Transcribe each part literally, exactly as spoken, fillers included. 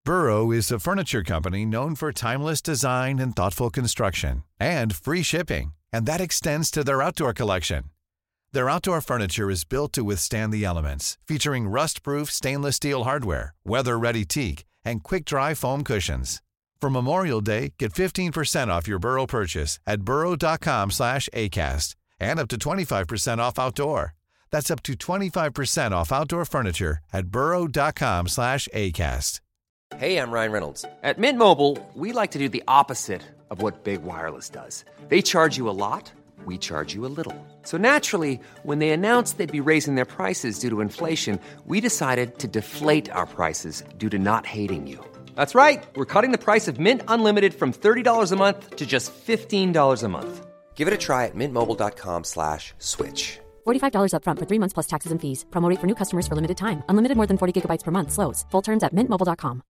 Burrow is a furniture company known for timeless design and thoughtful construction, and free shipping, and that extends to their outdoor collection. Their outdoor furniture is built to withstand the elements, featuring rust-proof stainless steel hardware, weather-ready teak, and quick-dry foam cushions. For Memorial Day, get fifteen percent off your Burrow purchase at burrow.com slash ACAST and up to twenty-five percent off outdoor. That's up to twenty-five percent off outdoor furniture at burrow.com slash ACAST. Hey, I'm Ryan Reynolds. At Mint Mobile, we like to do the opposite of what Big Wireless does. They charge you a lot, we charge you a little. So naturally, when they announced they'd be raising their prices due to inflation, we decided to deflate our prices due to not hating you. That's right. We're cutting the price of Mint Unlimited from thirty dollars a month to just fifteen dollars a month. Give it a try at mintmobile.com slash switch. forty-five dollars up front for three months plus taxes and fees. Promo rate for new customers for limited time. Unlimited more than forty gigabytes per month. Slows full terms at mint mobile dot com.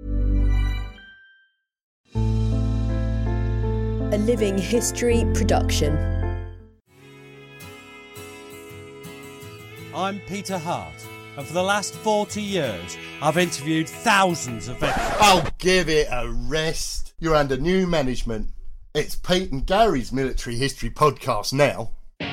A Living History production. I'm Peter Hart, and for the last forty years, I've interviewed thousands of veterans. Oh, give it a rest. You're under new management. It's Pete and Gary's Military History podcast now.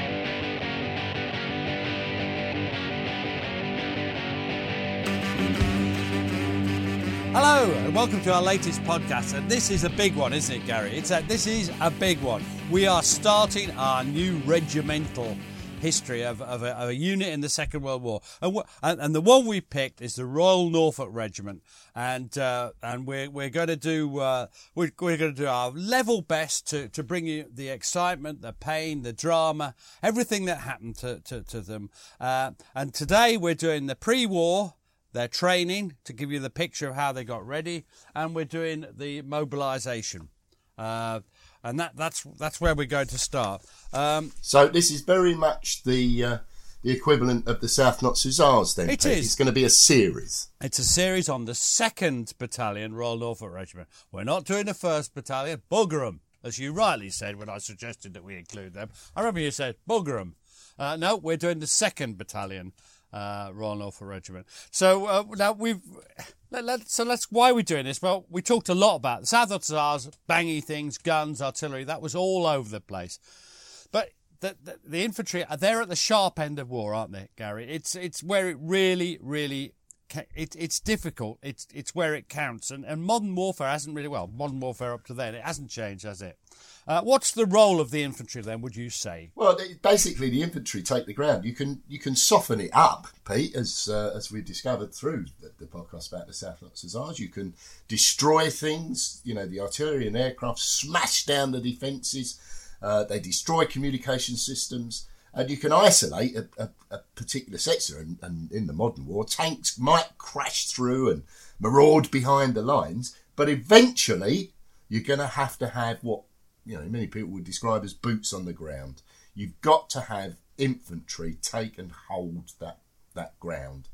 Hello, and welcome to our latest podcast. And this is a big one, isn't it, Gary? It's a, this is a big one. We are starting our new regimental history of, of, a, of a unit in the Second World War, and, and, and the one we picked is the Royal Norfolk Regiment, and uh, and we're we're going to do uh, we're, we're going to do our level best to, to bring you the excitement, the pain, the drama, everything that happened to to, to them. Uh, and today we're doing the pre-war, their training, to give you the picture of how they got ready, and we're doing the mobilisation. Uh, and that, that's that's where we're going to start. Um, so this is very much the uh, the equivalent of the South Notts Hussars then. It Pete. is. It's going to be a series. It's a series on the second Battalion, Royal Norfolk Regiment. We're not doing the first Battalion. Bugger 'em, as you rightly said when I suggested that we include them. I remember you said, bugger 'em. Uh, no, we're doing the second Battalion, uh, Royal Norfolk Regiment. So uh, now we've... Let, let, so let's why are we doing this? Well, we talked a lot about the South Notts Hussars, bangy things, guns, artillery. That was all over the place. But the, the, the infantry, they're at the sharp end of war, aren't they, Gary? It's it's where it really, really, it, it's difficult. It's it's where it counts. And, and modern warfare hasn't really, well, modern warfare up to then, it hasn't changed, has it? Uh, what's the role of the infantry then, would you say? Well, basically the infantry take the ground. You can you can soften it up, Pete, as uh, as we've discovered through the, the podcast about the South Notts Hussars. You can destroy things. You know, the artillery and aircraft smash down the defences. Uh, they destroy communication systems. And you can isolate a, a, a particular sector. And, and in the modern war, tanks might crash through and maraud behind the lines. But eventually, you're going to have to have what, you know, many people would describe as boots on the ground. You've got to have infantry take and hold that that ground.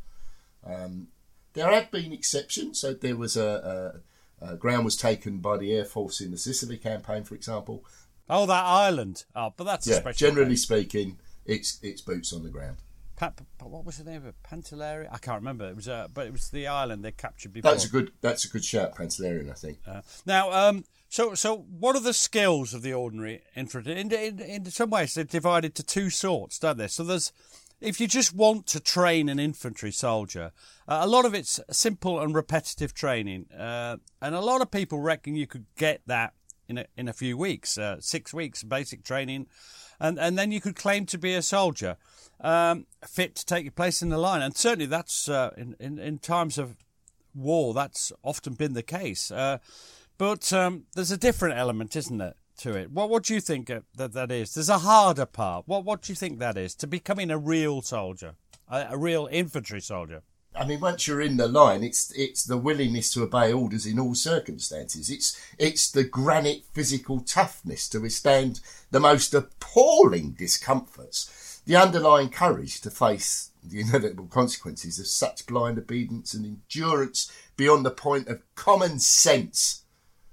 Um, there have been exceptions. So there was a, a, a ground was taken by the Air Force in the Sicily campaign, for example. Oh, that island. Oh, but that's yeah. a special Generally place. speaking, it's it's boots on the ground. Pa- pa- what was the name of it? Pantelleria? I can't remember. It was, uh, but it was the island they captured before. That's a good. That's a good shout, Pantelleria, I think. Uh, now, um, so so what are the skills of the ordinary infantry? In, in, in some ways, they're divided to two sorts, don't they? So there's, if you just want to train an infantry soldier, uh, a lot of it's simple and repetitive training, uh, and a lot of people reckon you could get that in a, in a few weeks, uh, six weeks basic training, and and then you could claim to be a soldier. Um, fit to take your place in the line, and certainly that's uh, in, in in times of war that's often been the case. Uh, but um, there's a different element, isn't there, to it? What what do you think that that is? There's a harder part. What what do you think that is to becoming a real soldier, a, a real infantry soldier? I mean, once you're in the line, it's it's the willingness to obey orders in all circumstances. It's it's the granite physical toughness to withstand the most appalling discomforts. The underlying courage to face the inevitable consequences of such blind obedience and endurance beyond the point of common sense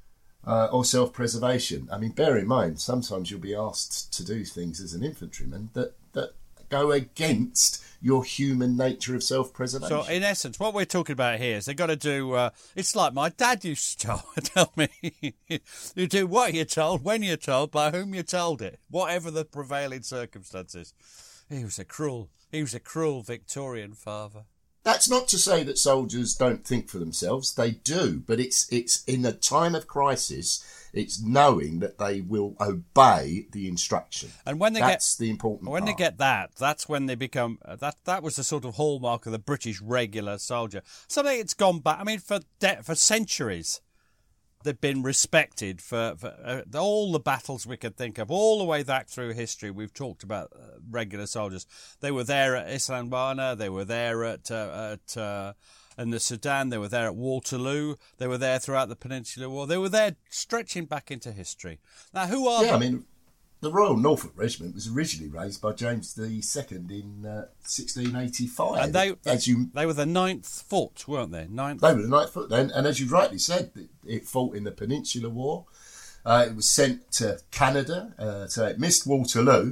uh, or self-preservation. I mean, bear in mind, sometimes you'll be asked to do things as an infantryman that, that go against your human nature of self-preservation. So, in essence, what we're talking about here is they've got to do... Uh, it's like my dad used to tell, tell me. You do what you're told, when you're told, by whom you're told it, whatever the prevailing circumstances. He was a cruel... He was a cruel Victorian father. That's not to say that soldiers don't think for themselves. They do, but it's it's in a time of crisis, it's knowing that they will obey the instruction. And when they that's get, the important when part. they get that, that's when they become... Uh, that That was the sort of hallmark of the British regular soldier. Something it's gone back... I mean, for de- for centuries... They've been respected for, for uh, all the battles we could think of, all the way back through history. We've talked about uh, regular soldiers. They were there at Isandlwana. They were there at uh, at uh, in the Sudan. They were there at Waterloo. They were there throughout the Peninsular War. They were there stretching back into history. Now, who are? Yeah, the- I mean, the Royal Norfolk Regiment was originally raised by James the Second in uh, sixteen eighty-five. And they, as you, they were the ninth foot, weren't they? Ninth. They were the ninth foot then, and as you rightly said, it, it fought in the Peninsular War. Uh, it was sent to Canada, uh, so it missed Waterloo,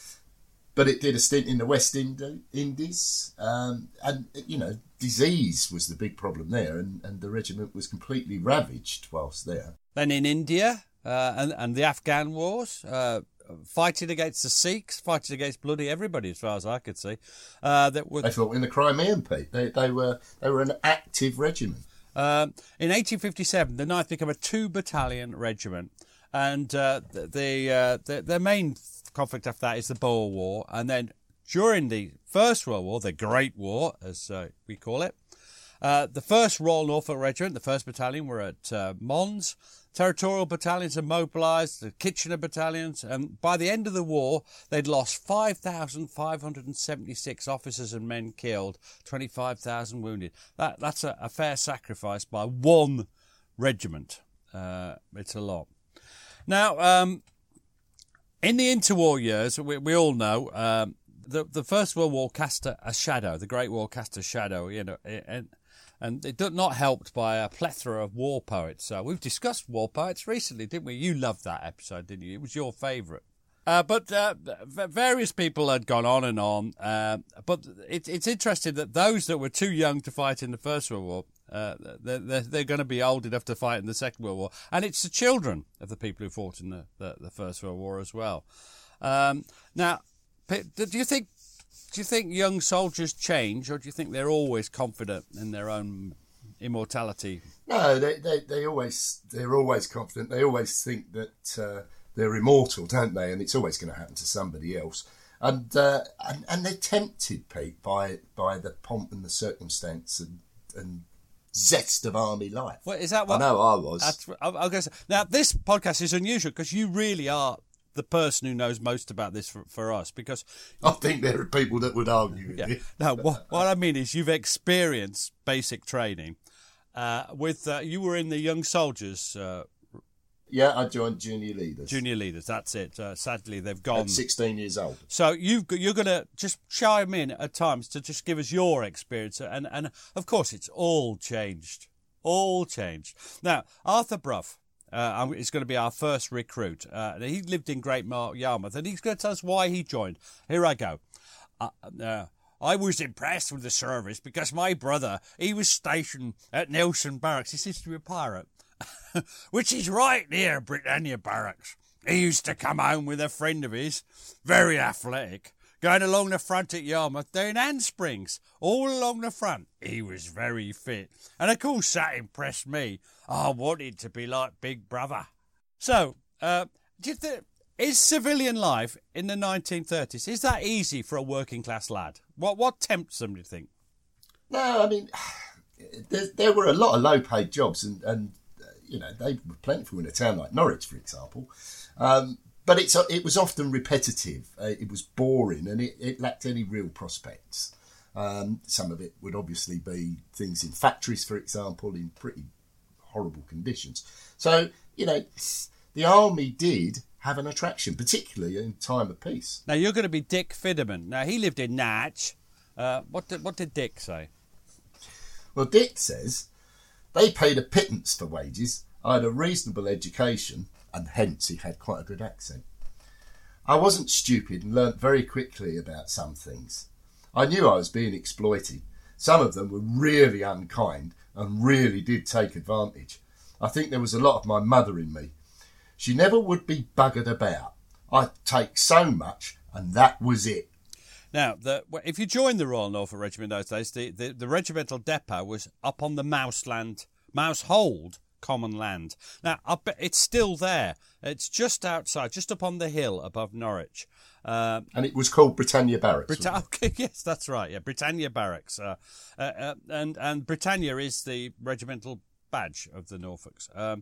but it did a stint in the West Indi- Indies. Um, and, you know, disease was the big problem there, and, and the regiment was completely ravaged whilst there. Then in India uh, and, and the Afghan wars, uh, fighting against the Sikhs, fighting against bloody everybody, as far as I could see. Uh, that were, they fought in the Crimean, Pete. They, they were they were an active regiment. Um, in eighteen fifty-seven, the ninth became a two-battalion regiment, and uh, the the, uh, the the main conflict after that is the Boer War, and then during the First World War, the Great War, as uh, we call it, uh, the first Royal Norfolk Regiment, the first Battalion, were at uh, Mons. Territorial battalions are mobilised, the Kitchener battalions, and by the end of the war, they'd lost five thousand five hundred seventy-six officers and men killed, twenty-five thousand wounded. That That's a, a fair sacrifice by one regiment. Uh, it's a lot. Now, um, in the interwar years, we, we all know, um, the, the First World War cast a, a shadow, the Great War cast a shadow, you know, and... And it not helped by a plethora of war poets. Uh, we've discussed war poets recently, didn't we? You loved that episode, didn't you? It was your favourite. Uh, but uh, various people had gone on and on. Uh, but it, it's interesting that those that were too young to fight in the First World War, uh, they're, they're, they're going to be old enough to fight in the Second World War. And it's the children of the people who fought in the, the, the First World War as well. Um, now, do you think... Do you think young soldiers change, or do you think they're always confident in their own immortality? No, they they, they always they're always confident. They always think that uh, they're immortal, don't they? And it's always going to happen to somebody else. And uh, and and they're tempted, Pete, by by the pomp and the circumstance and and zest of army life. Well, is that what I know I was? That's, I, I guess, now this podcast is unusual because you really are the person who knows most about this for, for us, because I think there are people that would argue with yeah. you. No, what, what I mean is you've experienced basic training. Uh, with uh, you were in the young soldiers. Uh, yeah, I joined junior leaders. Junior leaders, that's it. Uh, sadly, they've gone. At sixteen years old. So you've you're going to just chime in at times to just give us your experience, and and of course it's all changed, all changed. Now Arthur Brough. Uh, is going to be our first recruit. Uh, he lived in Great Yarmouth, and he's going to tell us why he joined. Here I go. Uh, uh, I was impressed with the service because my brother, he was stationed at Nelson Barracks. He seems to be a pirate, which is right near Britannia Barracks. He used to come home with a friend of his, very athletic, going along the front at Yarmouth doing handsprings all along the front. He was very fit. And of course that impressed me. I wanted to be like Big Brother. So, uh, do you think, is civilian life in the nineteen thirties, is that easy for a working class lad? What what tempts them, do you think? No, I mean, there, there were a lot of low paid jobs, and, and uh, you know, they were plentiful in a town like Norwich, for example. Um, But it's it was often repetitive. Uh, it was boring, and it, it lacked any real prospects. Um, some of it would obviously be things in factories, for example, in pretty horrible conditions. So, you know, the army did have an attraction, particularly in time of peace. Now, you're going to be Dick Fidderman. Now, he lived in Natch. Uh, what did, what did Dick say? Well, Dick says, they paid a pittance for wages. I had a reasonable education, and hence he had quite a good accent. I wasn't stupid and learnt very quickly about some things. I knew I was being exploited. Some of them were really unkind and really did take advantage. I think there was a lot of my mother in me. She never would be buggered about. I'd take so much, and that was it. Now, the, if you joined the Royal Norfolk Regiment in those days, the, the, the regimental depot was up on the Mouseland, Mousehold common land. Now, I bet it's still there. It's just outside, just up on the hill above Norwich. Um, and it was called Britannia Barracks. Brita- okay, yes, that's right. Yeah, Britannia Barracks. Uh, uh, uh, and, and Britannia is the regimental badge of the Norfolks. Um,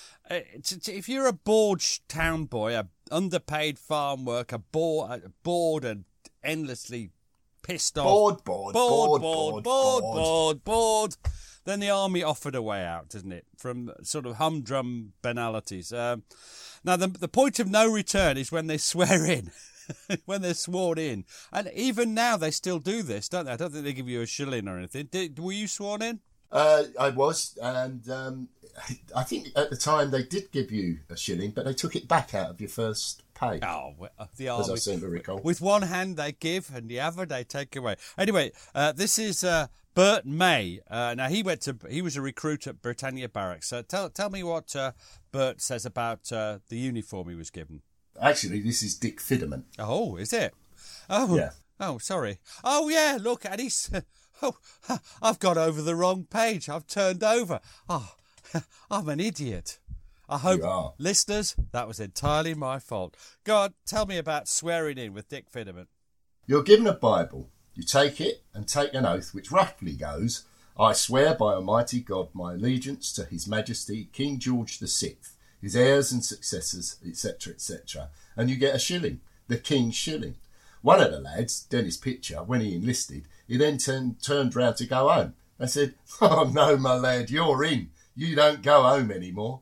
it's, if you're a bored town boy, a underpaid farm worker, bored, bored and endlessly pissed off. Bored, bored, bored, bored, bored, bored, bored, bored. Then the army offered a way out, didn't it? From sort of humdrum banalities. Um, now, the the point of no return is when they swear in, when they're sworn in. And even now they still do this, don't they? I don't think they give you a shilling or anything. Did, were you sworn in? Uh, I was, and um, I think at the time they did give you a shilling, but they took it back out of your first pay. Oh, the army. As I seem to recall. With one hand they give, and the other they take away. Anyway, uh, this is uh, Bert May. Uh, now he went to he was a recruit at Britannia Barracks. So tell tell me what uh, Bert says about uh, the uniform he was given. Actually, this is Dick Fidderman. Oh, is it? Oh, yeah. Oh, sorry. Oh, yeah. Look, and he's. Oh, I've got over the wrong page. I've turned over. Oh, I'm an idiot. I hope, listeners, that was entirely my fault. Go on, tell me about swearing in with Dick Fidderman. You're given a Bible. You take it and take an oath which roughly goes, I swear by Almighty God my allegiance to His Majesty King George the Sixth, his heirs and successors, et cetera, et cetera. And you get a shilling, the King's shilling. One of the lads, Dennis Pitcher, when he enlisted, he then turned, turned round to go home. I said, oh no, my lad, you're in. You don't go home anymore.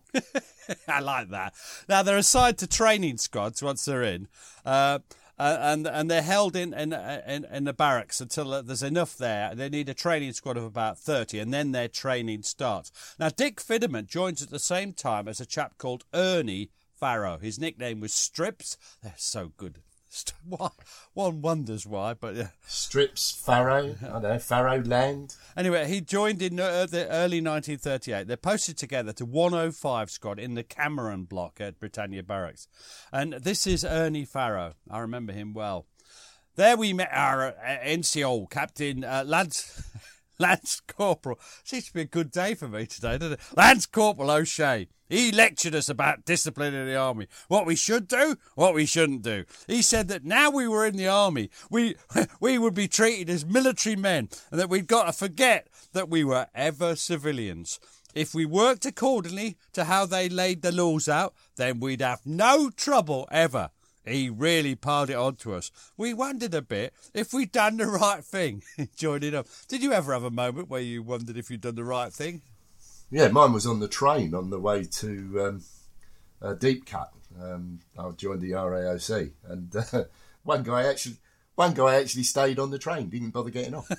I like that. Now, they're assigned to training squads once they're in, uh, and and they're held in in, in in the barracks until there's enough there. They need a training squad of about thirty, and then their training starts. Now, Dick Fidderman joins at the same time as a chap called Ernie Farrow. His nickname was Strips. They're so good. One wonders why, but yeah. Strips, Farrow, I don't know, Farrow Land. Anyway, he joined in uh, the early nineteen thirty-eight. They're posted together to one oh five Squad in the Cameron block at Britannia Barracks. And this is Ernie Farrow. I remember him well. There we met our uh, N C O, Captain uh, Lance, Lance Corporal. Seems to be a good day for me today, doesn't it? Lance Corporal O'Shea. He lectured us about discipline in the army, what we should do, what we shouldn't do. He said that now we were in the army, we we would be treated as military men and that we'd got to forget that we were ever civilians. If we worked accordingly to how they laid the laws out, then we'd have no trouble ever. He really piled it on to us. We wondered a bit if we'd done the right thing. Joining up. Did you ever have a moment where you wondered if you'd done the right thing? Yeah, mine was on the train on the way to um, uh, Deep Cut. Um, I joined the R A O C, and uh, one guy actually, one guy actually stayed on the train, didn't bother getting off.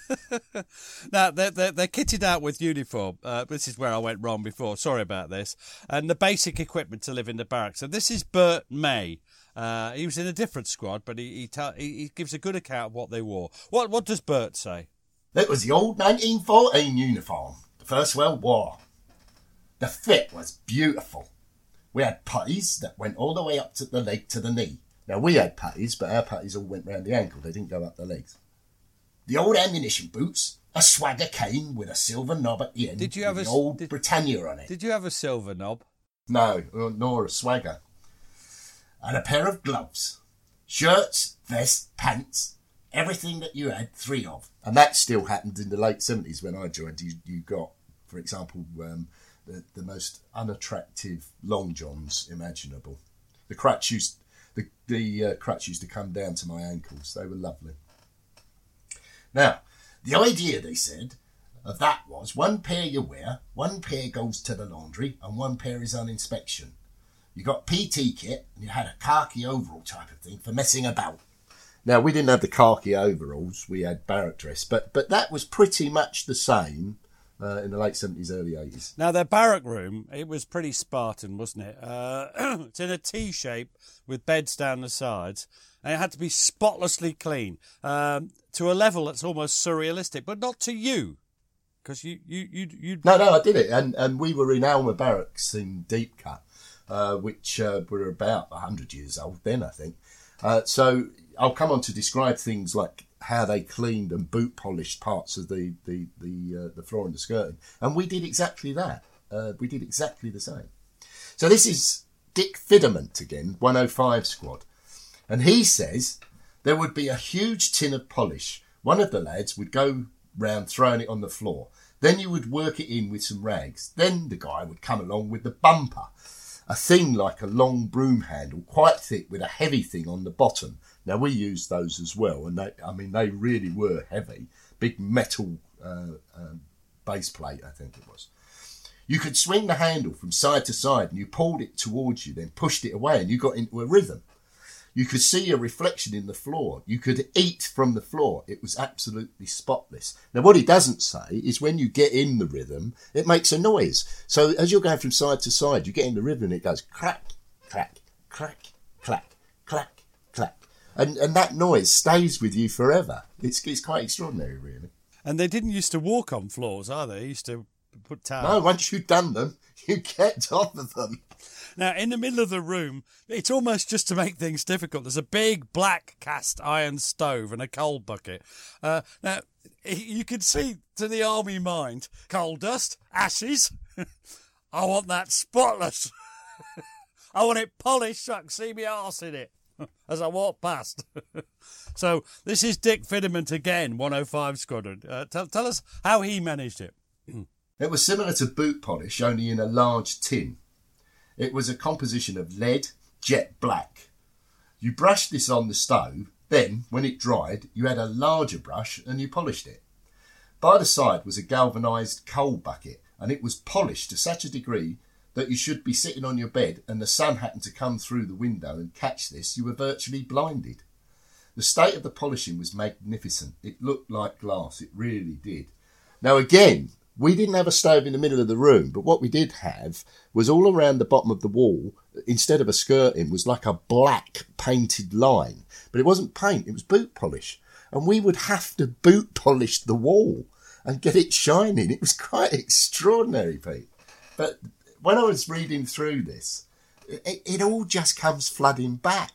Now they're, they're they're kitted out with uniform. Uh, this is where I went wrong before. Sorry about this. And the basic equipment to live in the barracks. So this is Bert May. Uh, he was in a different squad, but he he, ta- he he gives a good account of what they wore. What what does Bert say? It was the old nineteen fourteen uniform, the First World War. The fit was beautiful. We had puttees that went all the way up to the leg to the knee. Now, we had puttees, but our puttees all went round the ankle. They didn't go up the legs. The old ammunition boots, a swagger cane with a silver knob at the end. Did you have with a the old did, Britannia on it? Did you have a silver knob? No, nor a swagger. And a pair of gloves. Shirts, vest, pants, everything that you had three of. And that still happened in the late seventies when I joined. You, you got, for example... Um, The, the most unattractive long johns imaginable. The crutch used the the uh, crutch used to come down to my ankles. They were lovely. Now, the idea, they said, of that was one pair you wear, one pair goes to the laundry, and one pair is on inspection. You got P T kit, and you had a khaki overall type of thing for messing about. Now, we didn't have the khaki overalls, we had barrack dress, but but that was pretty much the same uh, in the late seventies, early eighties. Now, their barrack room, it was pretty Spartan, wasn't it? Uh, it's in a T shape with beds down the sides, and it had to be spotlessly clean um, to a level that's almost surrealistic, but not to you. Because you, you, you, you... No, no, I did it. And, and we were in Alma Barracks in Deep Cut, uh, which uh, were about one hundred years old then, I think. Uh, so I'll come on to describe things like how they cleaned and boot polished parts of the, the, the, uh, the floor and the skirting. And we did exactly that. Uh, we did exactly the same. So this is Dick Fidament again, one oh five Squad. And he says there would be a huge tin of polish. One of the lads would go round throwing it on the floor. Then you would work it in with some rags. Then the guy would come along with the bumper, a thing like a long broom handle, quite thick with a heavy thing on the bottom. Now, we used those as well, and they, I mean, they really were heavy. Big metal uh, uh, base plate, I think it was. You could swing the handle from side to side, and you pulled it towards you, then pushed it away, and you got into a rhythm. You could see a reflection in the floor. You could eat from the floor. It was absolutely spotless. Now, what he doesn't say is when you get in the rhythm, it makes a noise. So as you're going from side to side, you get in the rhythm and it goes crack, crack, crack, clack, clack, clack. And and that noise stays with you forever. It's it's quite extraordinary, really. And they didn't used to walk on floors, either. They used to put towels. No, once you'd done them, you kept off of them. Now, in the middle of the room, it's almost just to make things difficult. There's a big black cast iron stove and a coal bucket. Uh, now, you can see to the army mind, coal dust, ashes. I want that spotless. I want it polished so I can see my arse in it as I walk past. So this is Dick Fidament again, one oh five Squadron. Uh, tell, tell us how he managed it. It was similar to boot polish, only in a large tin. It was a composition of lead, jet black. You brushed this on the stove, then, when it dried, you had a larger brush and you polished it. By the side was a galvanised coal bucket, and it was polished to such a degree that you should be sitting on your bed and the sun happened to come through the window and catch this, you were virtually blinded. The state of the polishing was magnificent. It looked like glass, it really did. Now again, we didn't have a stove in the middle of the room, but what we did have was all around the bottom of the wall, instead of a skirting, was like a black painted line. But it wasn't paint, it was boot polish. And we would have to boot polish the wall and get it shining. It was quite extraordinary, Pete. But when I was reading through this, it, it all just comes flooding back.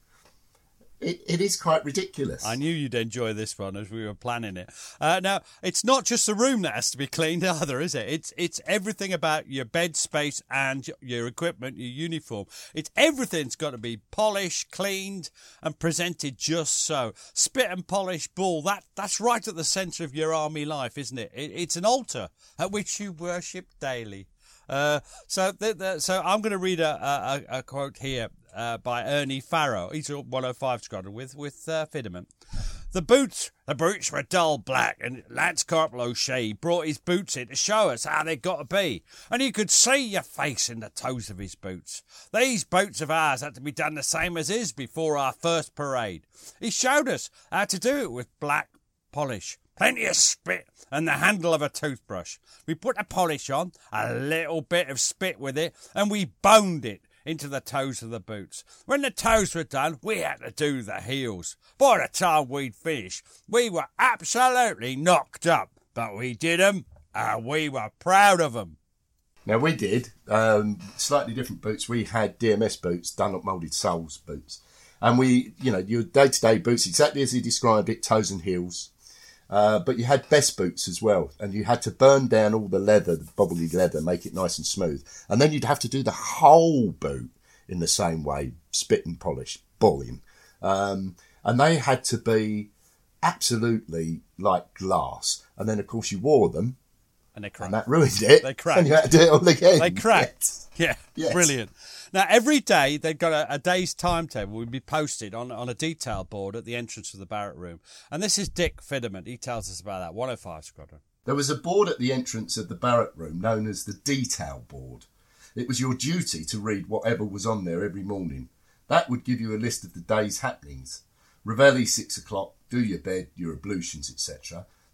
It, it is quite ridiculous. I knew you'd enjoy this one as we were planning it. Uh, now, it's not just the room that has to be cleaned either, is it? It's it's everything about your bed space and your equipment, your uniform. It's everything's got to be polished, cleaned and presented just so. Spit and polish ball, that, that's right at the centre of your army life, isn't it? it? It's an altar at which you worship daily. Uh, so, the, the, so I'm going to read a, a, a quote here uh, by Ernie Farrow. He's a one oh five Squadron with with uh, Fidament. The boots, the boots were dull black, and Lance Corporal O'Shea brought his boots in to show us how they got to be, and you could see your face in the toes of his boots. These boots of ours had to be done the same as his before our first parade. He showed us how to do it with black polish. Plenty of spit and the handle of a toothbrush. We put the polish on, a little bit of spit with it, and we boned it into the toes of the boots. When the toes were done, we had to do the heels. By the time we'd finished, we were absolutely knocked up, but we did 'em, and we were proud of 'em. Now, we did um, slightly different boots. We had D M S boots, Dunlop Moulded Soles boots. And we, you know, your day-to-day boots, exactly as he described it, toes and heels. Uh, but you had best boots as well, and you had to burn down all the leather, the bobbly leather, make it nice and smooth. And then you'd have to do the whole boot in the same way, spit and polish, boiling. Um, and they had to be absolutely like glass. And then, of course, you wore them, and they cracked. And that ruined it. They cracked. And you had to do it all again. They cracked. Yes. Yeah, yes. Brilliant. Now, every day they've got a, a day's timetable would be posted on, on a detail board at the entrance of the barrack room. And this is Dick Fidament. He tells us about that. one oh five Squadron. There was a board at the entrance of the barrack room known as the detail board. It was your duty to read whatever was on there every morning. That would give you a list of the day's happenings. Reveille, six o'clock, do your bed, your ablutions, et cetera.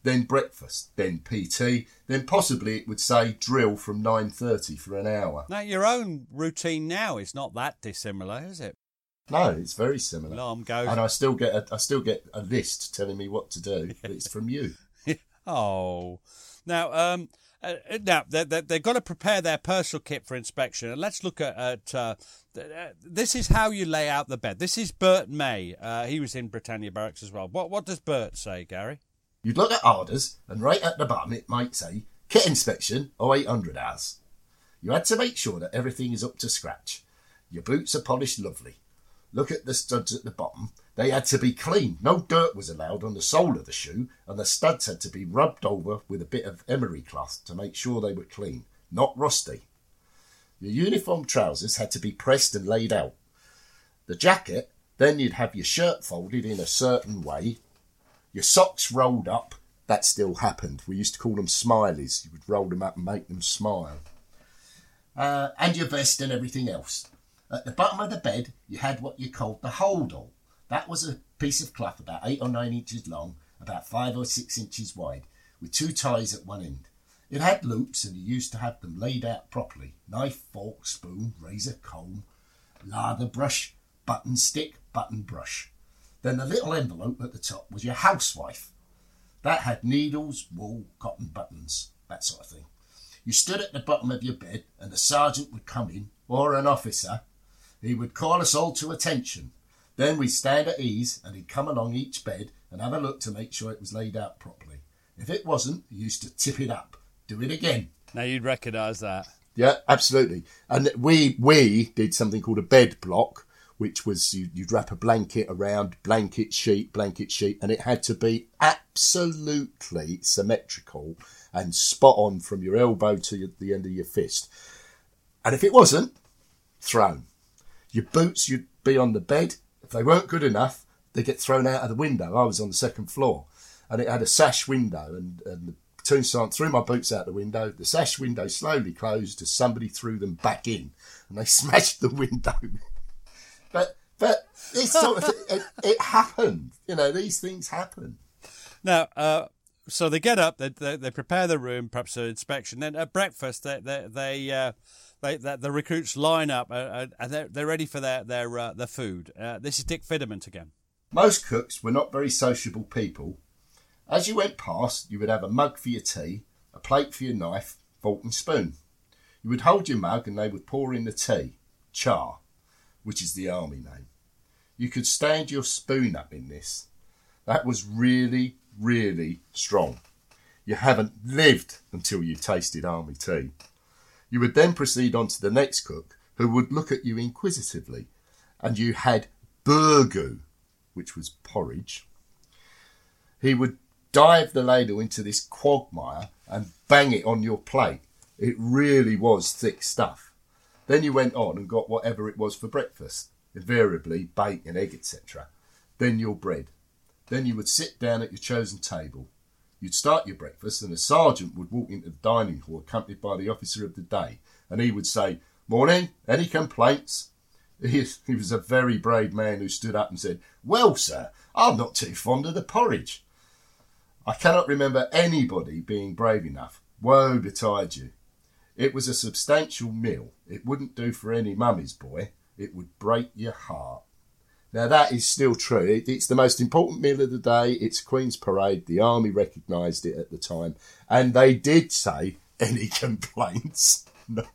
then breakfast, then P T, then possibly it would say drill from nine thirty for an hour. Now, your own routine now is not that dissimilar, is it? No, it's very similar. Alarm goes. And I still get a, I still get a list telling me what to do, but it's from you. Oh. Now, um, uh, now they, they, they've got to prepare their personal kit for inspection. And let's look at, at uh, this is how you lay out the bed. This is Bert May. Uh, he was in Britannia Barracks as well. What, what does Bert say, Gary? You'd look at orders, and right at the bottom it might say, kit inspection, oh eight hundred hours. You had to make sure that everything is up to scratch. Your boots are polished lovely. Look at the studs at the bottom. They had to be clean. No dirt was allowed on the sole of the shoe, and the studs had to be rubbed over with a bit of emery cloth to make sure they were clean, not rusty. Your uniform trousers had to be pressed and laid out. The jacket, then you'd have your shirt folded in a certain way. Your socks rolled up. That still happened. We used to call them smileys. You would roll them up and make them smile. Uh, and your vest and everything else. At the bottom of the bed, you had what you called the holdall. That was a piece of cloth about eight or nine inches long, about five or six inches wide, with two ties at one end. It had loops, and you used to have them laid out properly. Knife, fork, spoon, razor, comb, lather brush, button stick, button brush. Then the little envelope at the top was your housewife. That had needles, wool, cotton buttons, that sort of thing. You stood at the bottom of your bed, and the sergeant would come in, or an officer. He would call us all to attention. Then we'd stand at ease, and he'd come along each bed and have a look to make sure it was laid out properly. If it wasn't, he used to tip it up. Do it again. Now you'd recognise that. Yeah, absolutely. And we we did something called a bed block, which was you, you'd wrap a blanket around, blanket sheet, blanket sheet, and it had to be absolutely symmetrical and spot on from your elbow to the end of your fist. And if it wasn't, thrown. Your boots, you'd be on the bed. If they weren't good enough, they'd get thrown out of the window. I was on the second floor, and it had a sash window, and, and the platoon sergeant threw my boots out the window. The sash window slowly closed as somebody threw them back in, and they smashed the window. But but this sort of it, it happened. You know, these things happen. Now, uh, so they get up, they, they they prepare the room, perhaps an inspection. Then at breakfast, they they they, uh, they, they the recruits line up uh, and they're, they're ready for their their uh, their food. Uh, this is Dick Fidderman again. Most cooks were not very sociable people. As you went past, you would have a mug for your tea, a plate for your knife, fork and spoon. You would hold your mug and they would pour in the tea, char, which is the army name. You could stand your spoon up in this. That was really, really strong. You haven't lived until you tasted army tea. You would then proceed on to the next cook, who would look at you inquisitively, and you had burgoo, which was porridge. He would dive the ladle into this quagmire and bang it on your plate. It really was thick stuff. Then you went on and got whatever it was for breakfast, invariably bacon, egg, et cetera. Then your bread. Then you would sit down at your chosen table. You'd start your breakfast, and a sergeant would walk into the dining hall accompanied by the officer of the day, and he would say, "Morning, any complaints?" He, he was a very brave man who stood up and said, "Well, sir, I'm not too fond of the porridge." I cannot remember anybody being brave enough. Woe betide you. It was a substantial meal. It wouldn't do for any mummy's boy. It would break your heart. Now, that is still true. It, it's the most important meal of the day. It's Queen's Parade. The army recognised it at the time. And they did say, any complaints? No.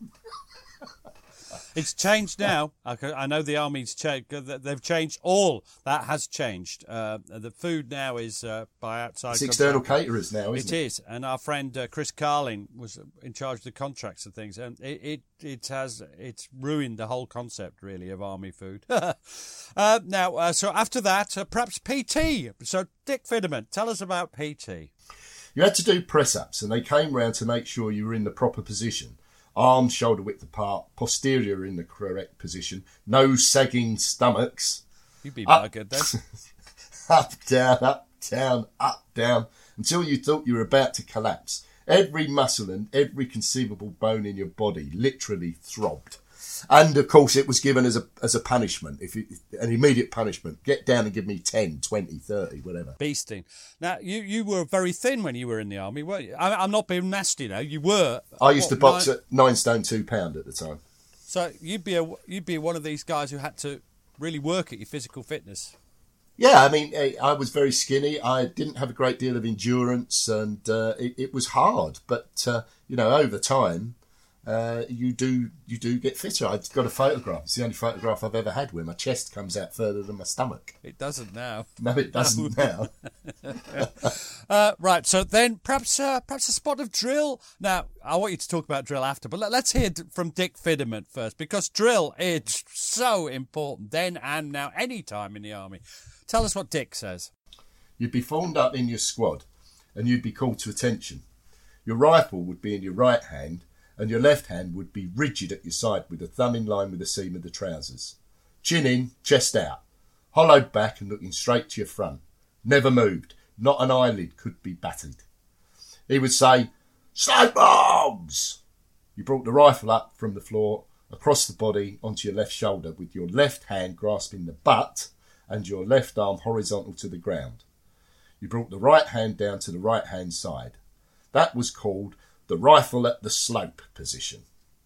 It's changed now. I know the army's changed. They've changed all. That has changed. Uh, the food now is uh, by outside. It's external caterers now, isn't it? It is. And our friend uh, Chris Carling was in charge of the contracts and things. And it, it, it has it's ruined the whole concept, really, of army food. uh, now, uh, so after that, uh, perhaps P T. So, Dick Fidderman, tell us about P T. You had to do press-ups, and they came round to make sure you were in the proper position. Arms shoulder width apart, posterior in the correct position, no sagging stomachs. You'd be buggered then. Up, down, up, down, up, down, until you thought you were about to collapse. Every muscle and every conceivable bone in your body literally throbbed. And of course, it was given as a as a punishment, if you, an immediate punishment. Get down and give me ten, twenty, thirty, whatever. Beasting. Now, you, you were very thin when you were in the army, weren't you? I, I'm not being nasty now. You were. I used what, to box nine, at nine stone two pound at the time. So you'd be a you'd be one of these guys who had to really work at your physical fitness. Yeah, I mean, I was very skinny. I didn't have a great deal of endurance, and uh, it, it was hard. But uh, you know, over time, uh, you do you do get fitter. I've got a photograph. It's the only photograph I've ever had where my chest comes out further than my stomach. It doesn't now. No, it doesn't now. uh, right. So then, perhaps uh, perhaps a spot of drill. Now, I want you to talk about drill after, but let, let's hear from Dick Fiddiman first, because drill is so important then and now, any time in the army. Tell us what Dick says. You'd be formed up in your squad and you'd be called to attention. Your rifle would be in your right hand and your left hand would be rigid at your side with the thumb in line with the seam of the trousers. Chin in, chest out, hollowed back and looking straight to your front. Never moved. Not an eyelid could be battered. He would say, "Slow bombs!" You brought the rifle up from the floor, across the body, onto your left shoulder with your left hand grasping the butt and your left arm horizontal to the ground. You brought the right hand down to the right hand side. That was called the rifle at the slope position.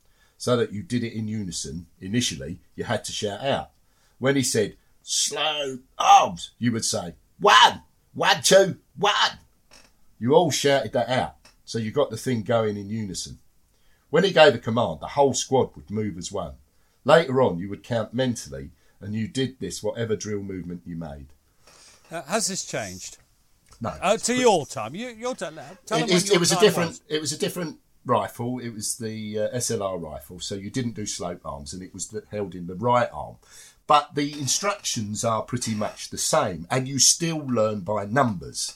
So that you did it in unison, initially, you had to shout out. When he said, "Slow arms," you would say, "One, one, two, one." You all shouted that out, so you got the thing going in unison. When he gave a command, the whole squad would move as one. Later on, you would count mentally, and you did this whatever drill movement you made. Uh, has this changed? No. Uh, to your time, you, your time. Tell It, them it, when your it was a time different. was. It was a different rifle. It was the uh, S L R rifle, so you didn't do slope arms, and it was the, held in the right arm. But the instructions are pretty much the same, and you still learn by numbers.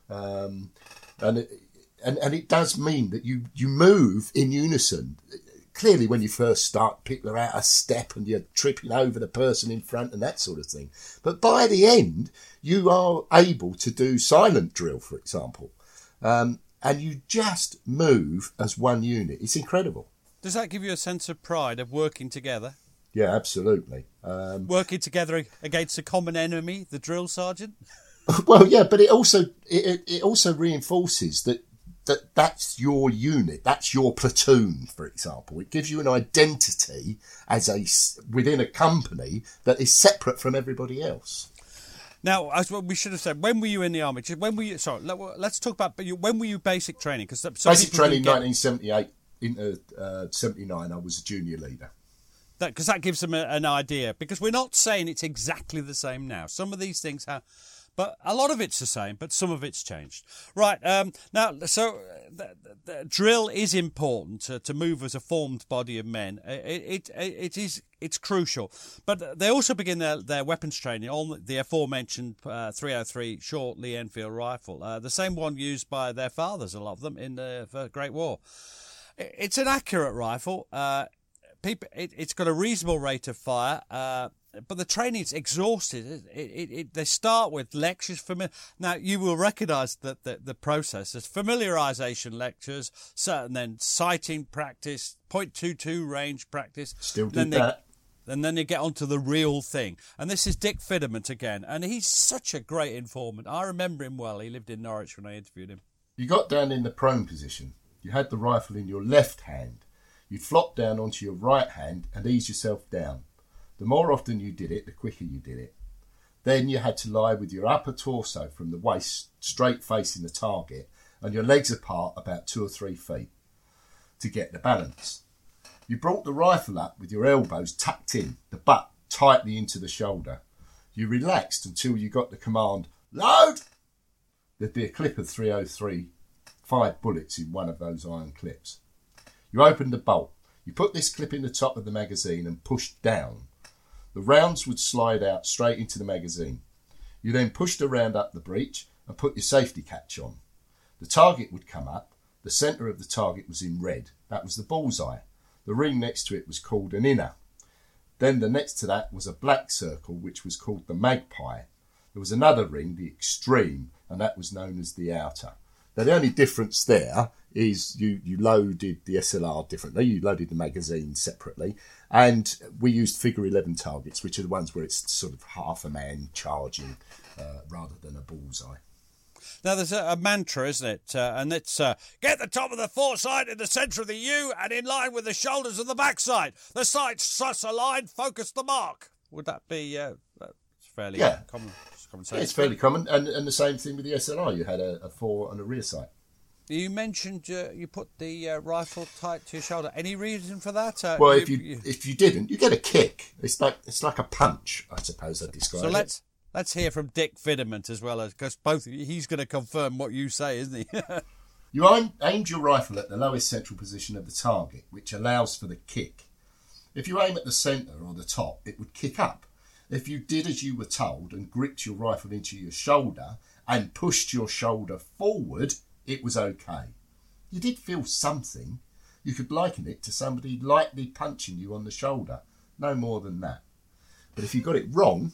Um, and it, and and it does mean that you you move in unison. Clearly, when you first start, people are out a step and you're tripping over the person in front and that sort of thing. But by the end, you are able to do silent drill, for example, um, and you just move as one unit. It's incredible. Does that give you a sense of pride of working together? Yeah, absolutely. Um, Working together against a common enemy, the drill sergeant? well, yeah, but it also it, it also reinforces that. that that's your unit, that's your platoon, for example. It gives you an identity as a within a company that is separate from everybody else. Now, as well, we should have said, when were you in the army? When were you? Sorry, let's talk about. When were you basic training? Because basic training, get, nineteen seventy-eight into uh, seventy-nine. I was a junior leader. Because that, that gives them a, an idea. Because we're not saying it's exactly the same now. Some of these things have. But a lot of it's the same, but some of it's changed. Right, um, now, so the, the drill is important to, to move as a formed body of men. It, it, it is, it's crucial. But they also begin their, their weapons training on the aforementioned uh, three oh three short Lee Enfield rifle, uh, the same one used by their fathers, a lot of them, in the Great War. It's an accurate rifle. Uh, people, it, it's got a reasonable rate of fire, uh, but the training's exhausted. It, it, it, they start with lectures. Famili- now, you will recognise that the, the process. There's familiarisation lectures, so, and then sighting practice, point two two range practice. Still do then that. They, and then you get onto the real thing. And this is Dick Fiddiman again. And he's such a great informant. I remember him well. He lived in Norwich when I interviewed him. You got down in the prone position. You had the rifle in your left hand. You'd flop down onto your right hand and ease yourself down. The more often you did it, the quicker you did it. Then you had to lie with your upper torso from the waist straight facing the target and your legs apart about two or three feet to get the balance. You brought the rifle up with your elbows tucked in, the butt tightly into the shoulder. You relaxed until you got the command, "Load!" There'd be a clip of three oh three, five bullets in one of those iron clips. You opened the bolt. You put this clip in the top of the magazine and pushed down. The rounds would slide out straight into the magazine. You then pushed the round up the breech and put your safety catch on. The target would come up. The centre of the target was in red. That was the bullseye. The ring next to it was called an inner. Then the next to that was a black circle, which was called the magpie. There was another ring, the extreme, and that was known as the outer. Now, the only difference there is you, you loaded the S L R differently. You loaded the magazine separately. And we used figure eleven targets, which are the ones where it's sort of half a man charging uh, rather than a bullseye. Now, there's a, a mantra, isn't it? Uh, and it's, uh, get the top of the foresight in the centre of the U and in line with the shoulders of the backside. The sights sus aligned, focus the mark. Would that be uh, fairly yeah. common? common sense? Yeah, it's fairly common. And, and the same thing with the S L R. You had a, a fore and a rear sight. You mentioned uh, you put the uh, rifle tight to your shoulder. Any reason for that? Uh, well, you, if you, you if you didn't, you get a kick. It's like it's like a punch, I suppose I'd describe so it. So let's let's hear from Dick Fidament as well, as because both he's going to confirm what you say, isn't he? You aim, aimed your rifle at the lowest central position of the target, which allows for the kick. If you aim at the centre or the top, it would kick up. If you did as you were told and gripped your rifle into your shoulder and pushed your shoulder forward, it was okay. You did feel something. You could liken it to somebody lightly punching you on the shoulder. No more than that. But if you got it wrong,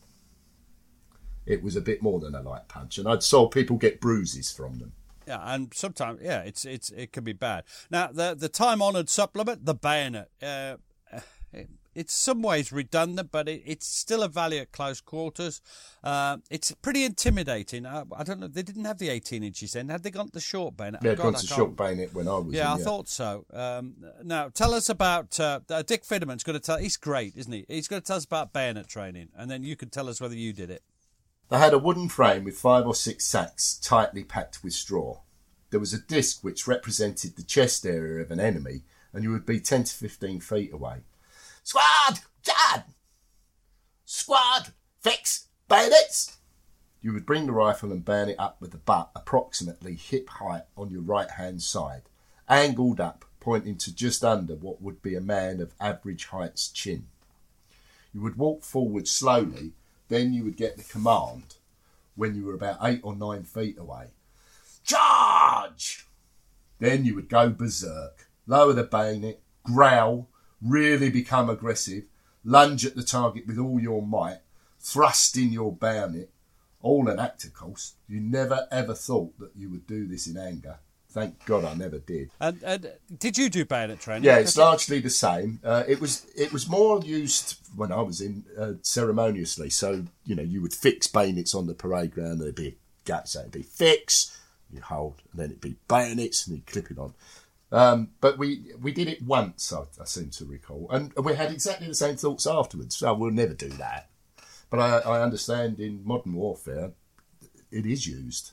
it was a bit more than a light punch. And I'd saw people get bruises from them. Yeah, and sometimes, yeah, it's it's it can be bad. Now, the the time-honoured supplement, the bayonet, uh, it, it's some ways redundant, but it, it's still a value at close quarters. Uh, it's pretty intimidating. I, I don't know, they didn't have the eighteen inches then. Had they gone to the short bayonet? Yeah, oh, gone God, to short bayonet when I was yeah, in, I thought so. Um, now, tell us about, uh, uh, Dick Fidament's going to tell, he's great, isn't he? He's going to tell us about bayonet training, and then you can tell us whether you did it. They had a wooden frame with five or six sacks tightly packed with straw. There was a disc which represented the chest area of an enemy, and you would be ten to fifteen feet away. Squad! Dad! Squad! Fix! Bayonets! You would bring the rifle and bayonet up with the butt approximately hip height on your right-hand side, angled up, pointing to just under what would be a man of average height's chin. You would walk forward slowly, then you would get the command when you were about eight or nine feet away. Charge! Then you would go berserk, lower the bayonet, growl, really become aggressive, lunge at the target with all your might, thrust in your bayonet. All an act, of course. You never ever thought that you would do this in anger. Thank God I never did. And, and did you do bayonet training? Yeah, it's largely the same. Uh, it was it was more used when I was in uh, ceremoniously. So, you know, you would fix bayonets on the parade ground. There'd be a gap, so it'd be fix, you hold, and then it'd be bayonets, and you'd clip it on. Um, but we we did it once, I, I seem to recall. And we had exactly the same thoughts afterwards. So we'll never do that. But I, I understand in modern warfare, it is used.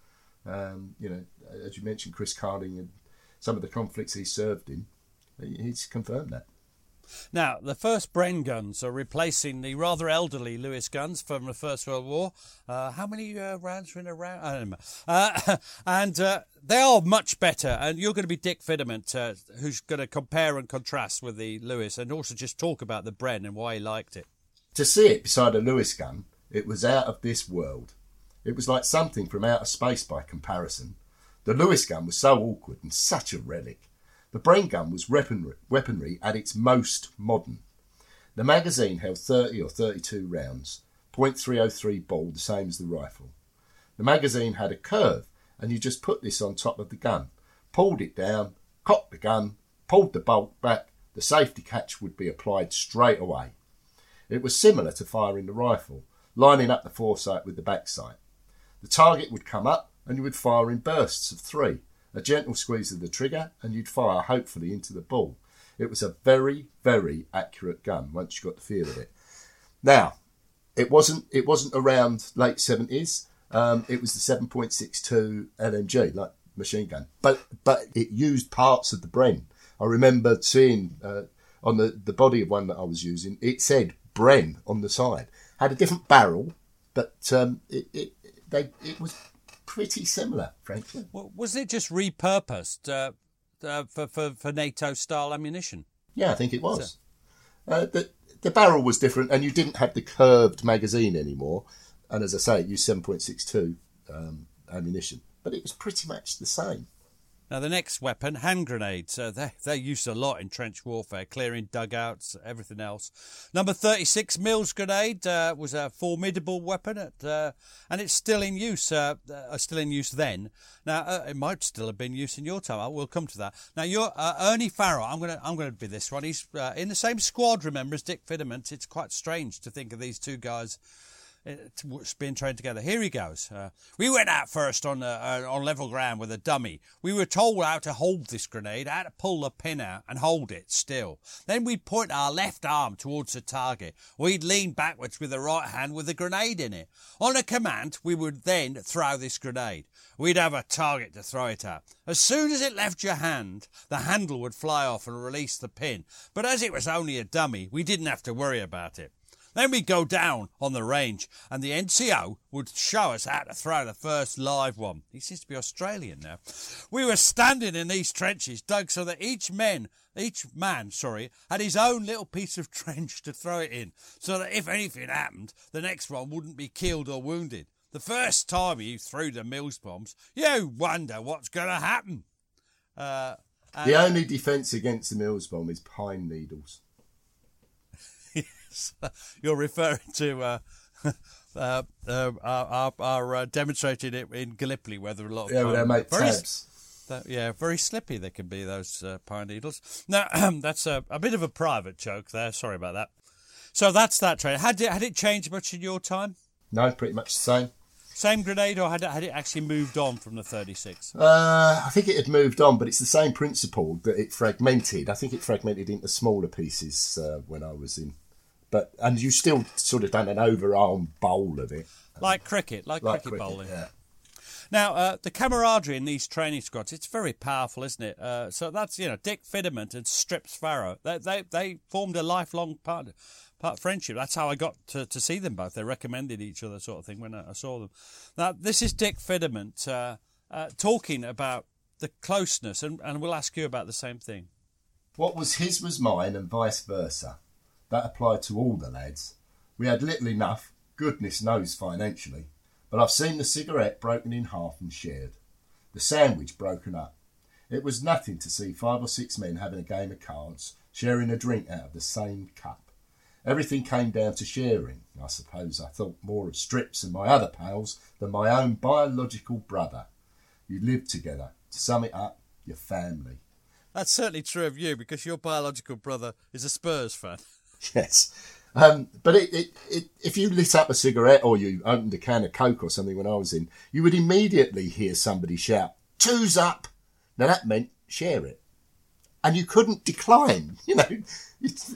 Um, you know, as you mentioned, Chris Carding and some of the conflicts he served in, he's confirmed that. Now, the first Bren guns are replacing the rather elderly Lewis guns from the First World War. Uh, how many uh, rounds were in a round? I don't know. Uh, and uh, they are much better. And you're going to be Dick Fidament, uh, who's going to compare and contrast with the Lewis and also just talk about the Bren and why he liked it. To see it beside a Lewis gun, it was out of this world. It was like something from outer space by comparison. The Lewis gun was so awkward and such a relic. The Bren gun was weaponry, weaponry at its most modern. The magazine held thirty or thirty-two rounds, point three oh three ball, the same as the rifle. The magazine had a curve, and you just put this on top of the gun, pulled it down, cocked the gun, pulled the bolt back, the safety catch would be applied straight away. It was similar to firing the rifle, lining up the foresight with the backside. The target would come up, and you would fire in bursts of three. A gentle squeeze of the trigger, and you'd fire hopefully into the ball. It was a very, very accurate gun once you got the feel of it. Now, it wasn't it wasn't around late seventies. Um, it was the seven point six two L M G, like machine gun, but but it used parts of the Bren. I remember seeing uh, on the, the body of one that I was using, it said Bren on the side. Had a different barrel, but um, it it they it was pretty similar, frankly. Well, was it just repurposed uh, uh, for, for, for NATO-style ammunition? Yeah, I think it was. Uh, the, the barrel was different, and you didn't have the curved magazine anymore. And as I say, it used seven point six two um, ammunition. But it was pretty much the same. Now, the next weapon, hand grenades. Uh, they, they're used a lot in trench warfare, clearing dugouts, everything else. Number thirty-six, Mills grenade, uh, was a formidable weapon, at, uh, and it's still in use, uh, uh, still in use then. Now, uh, it might still have been used in your time. I will come to that. Now, you're, uh, Ernie Farrow, I'm going to I'm gonna be this one. He's uh, in the same squad, remember, as Dick Fidament. It's quite strange to think of these two guys it's being trained together. Here he goes. Uh, we went out first on uh, on level ground with a dummy. We were told how to hold this grenade, how to pull the pin out and hold it still. Then we'd point our left arm towards the target. We'd lean backwards with the right hand with the grenade in it. On a command, we would then throw this grenade. We'd have a target to throw it at. As soon as it left your hand, the handle would fly off and release the pin. But as it was only a dummy, we didn't have to worry about it. Then we'd go down on the range and the N C O would show us how to throw the first live one. He seems to be Australian now. We were standing in these trenches dug so that each man, each man, sorry, had his own little piece of trench to throw it in, so that if anything happened, the next one wouldn't be killed or wounded. The first time you threw the Mills bombs, you wonder what's going to happen. Uh, the only defence against the Mills bomb is pine needles. You're referring to uh, uh, uh, our, our uh, demonstrating it in Gallipoli, where there are a lot of yeah, pine, well, they make very, tabs. That, yeah, very slippy they can be, those uh, pine needles. Now that's a, a bit of a private joke there. Sorry about that. So that's that trade. Had it had it changed much in your time? No, pretty much the same. Same grenade, or had it, had it actually moved on from the thirty-six? Uh, I think it had moved on, but it's the same principle that it fragmented. I think it fragmented into smaller pieces uh, when I was in. But and you still sort of done an overarm bowl of it. Like cricket, like, like cricket, cricket bowling. Yeah. Now, uh, the camaraderie in these training squads, it's very powerful, isn't it? Uh, so that's, you know, Dick Fidament and Strips Farrow. They, they, they formed a lifelong part, part friendship. That's how I got to, to see them both. They recommended each other sort of thing when I, I saw them. Now, this is Dick Fidament uh, uh, talking about the closeness, and, and we'll ask you about the same thing. What was his was mine and vice versa. That applied to all the lads. We had little enough, goodness knows financially, but I've seen the cigarette broken in half and shared, the sandwich broken up. It was nothing to see five or six men having a game of cards, sharing a drink out of the same cup. Everything came down to sharing. I suppose I thought more of Strips and my other pals than my own biological brother. You lived together. To sum it up, your family. That's certainly true of you, because your biological brother is a Spurs fan. Yes. Um, but it, it, it, if you lit up a cigarette or you opened a can of Coke or something when I was in, you would immediately hear somebody shout, "Two's up!" Now that meant share it. And you couldn't decline. You know, it's,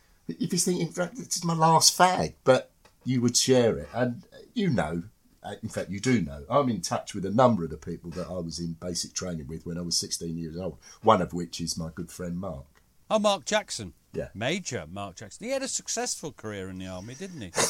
if you're thinking, this is my last fag, but you would share it. And you know, in fact, you do know, I'm in touch with a number of the people that I was in basic training with when I was sixteen years old, one of which is my good friend Mark. Oh, Mark Jackson. Yeah. Major Mark Jackson. He had a successful career in the army, didn't he?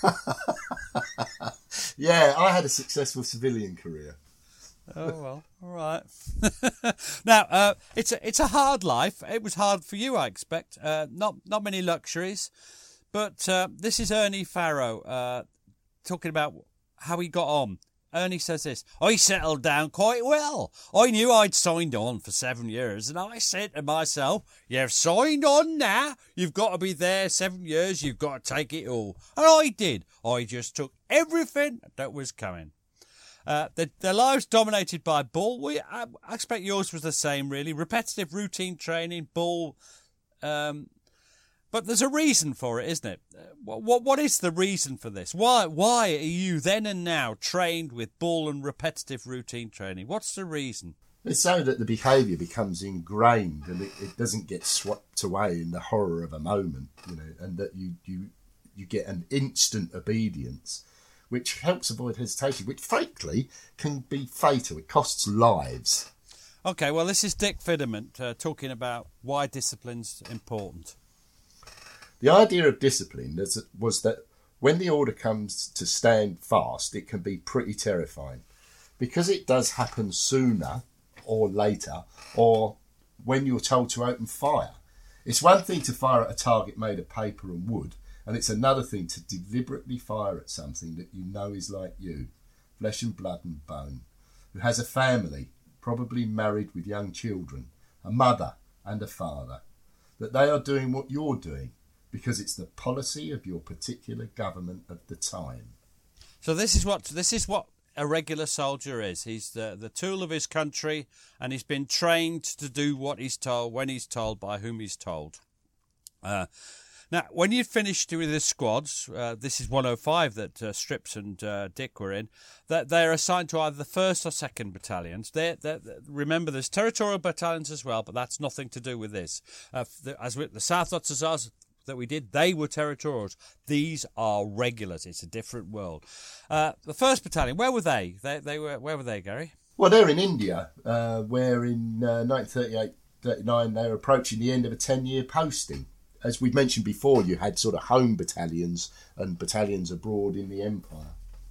Yeah, I had a successful civilian career. Oh, well, all right. Now, uh, it's a, it's a hard life. It was hard for you, I expect. Uh, not not many luxuries. But uh, this is Ernie Farrow uh, talking about how he got on. Ernie says this: I settled down quite well. I knew I'd signed on for seven years, and I said to myself, you've signed on now, you've got to be there seven years, you've got to take it all. And I did. I just took everything that was coming. Uh, the, their lives dominated by ball. We, I, I expect yours was the same, really. Repetitive routine training, ball. Um, But there's a reason for it, isn't it? What, what What is the reason for this? Why Why are you then and now trained with ball and repetitive routine training? What's the reason? It's so that the behaviour becomes ingrained and it, it doesn't get swept away in the horror of a moment, you know, and that you, you, you get an instant obedience, which helps avoid hesitation, which frankly can be fatal. It costs lives. Okay, well, this is Dick Fidament uh, talking about why discipline's important. The idea of discipline was that when the order comes to stand fast, it can be pretty terrifying because it does happen sooner or later, or when you're told to open fire. It's one thing to fire at a target made of paper and wood, and it's another thing to deliberately fire at something that you know is like you, flesh and blood and bone, who has a family, probably married with young children, a mother and a father, that they are doing what you're doing because it's the policy of your particular government of the time. So this is what this is what a regular soldier is. He's the, the tool of his country, and he's been trained to do what he's told, when he's told, by whom he's told. Uh, now, when you finished with the squads, uh, this is one oh five that uh, Strips and uh, Dick were in, that they're assigned to either the first or second battalions. They're, they're, remember, there's territorial battalions as well, but that's nothing to do with this. Uh, the, as with the South Notts Hussars that we did, they were territorials. These are regulars. It's a different world. Uh, the first battalion, where were they? They, they were. Where were they, Gary? Well, they're in India, uh, where in uh, nineteen thirty-eight thirty-nine they were approaching the end of a ten-year posting. As we've mentioned before, you had sort of home battalions and battalions abroad in the Empire.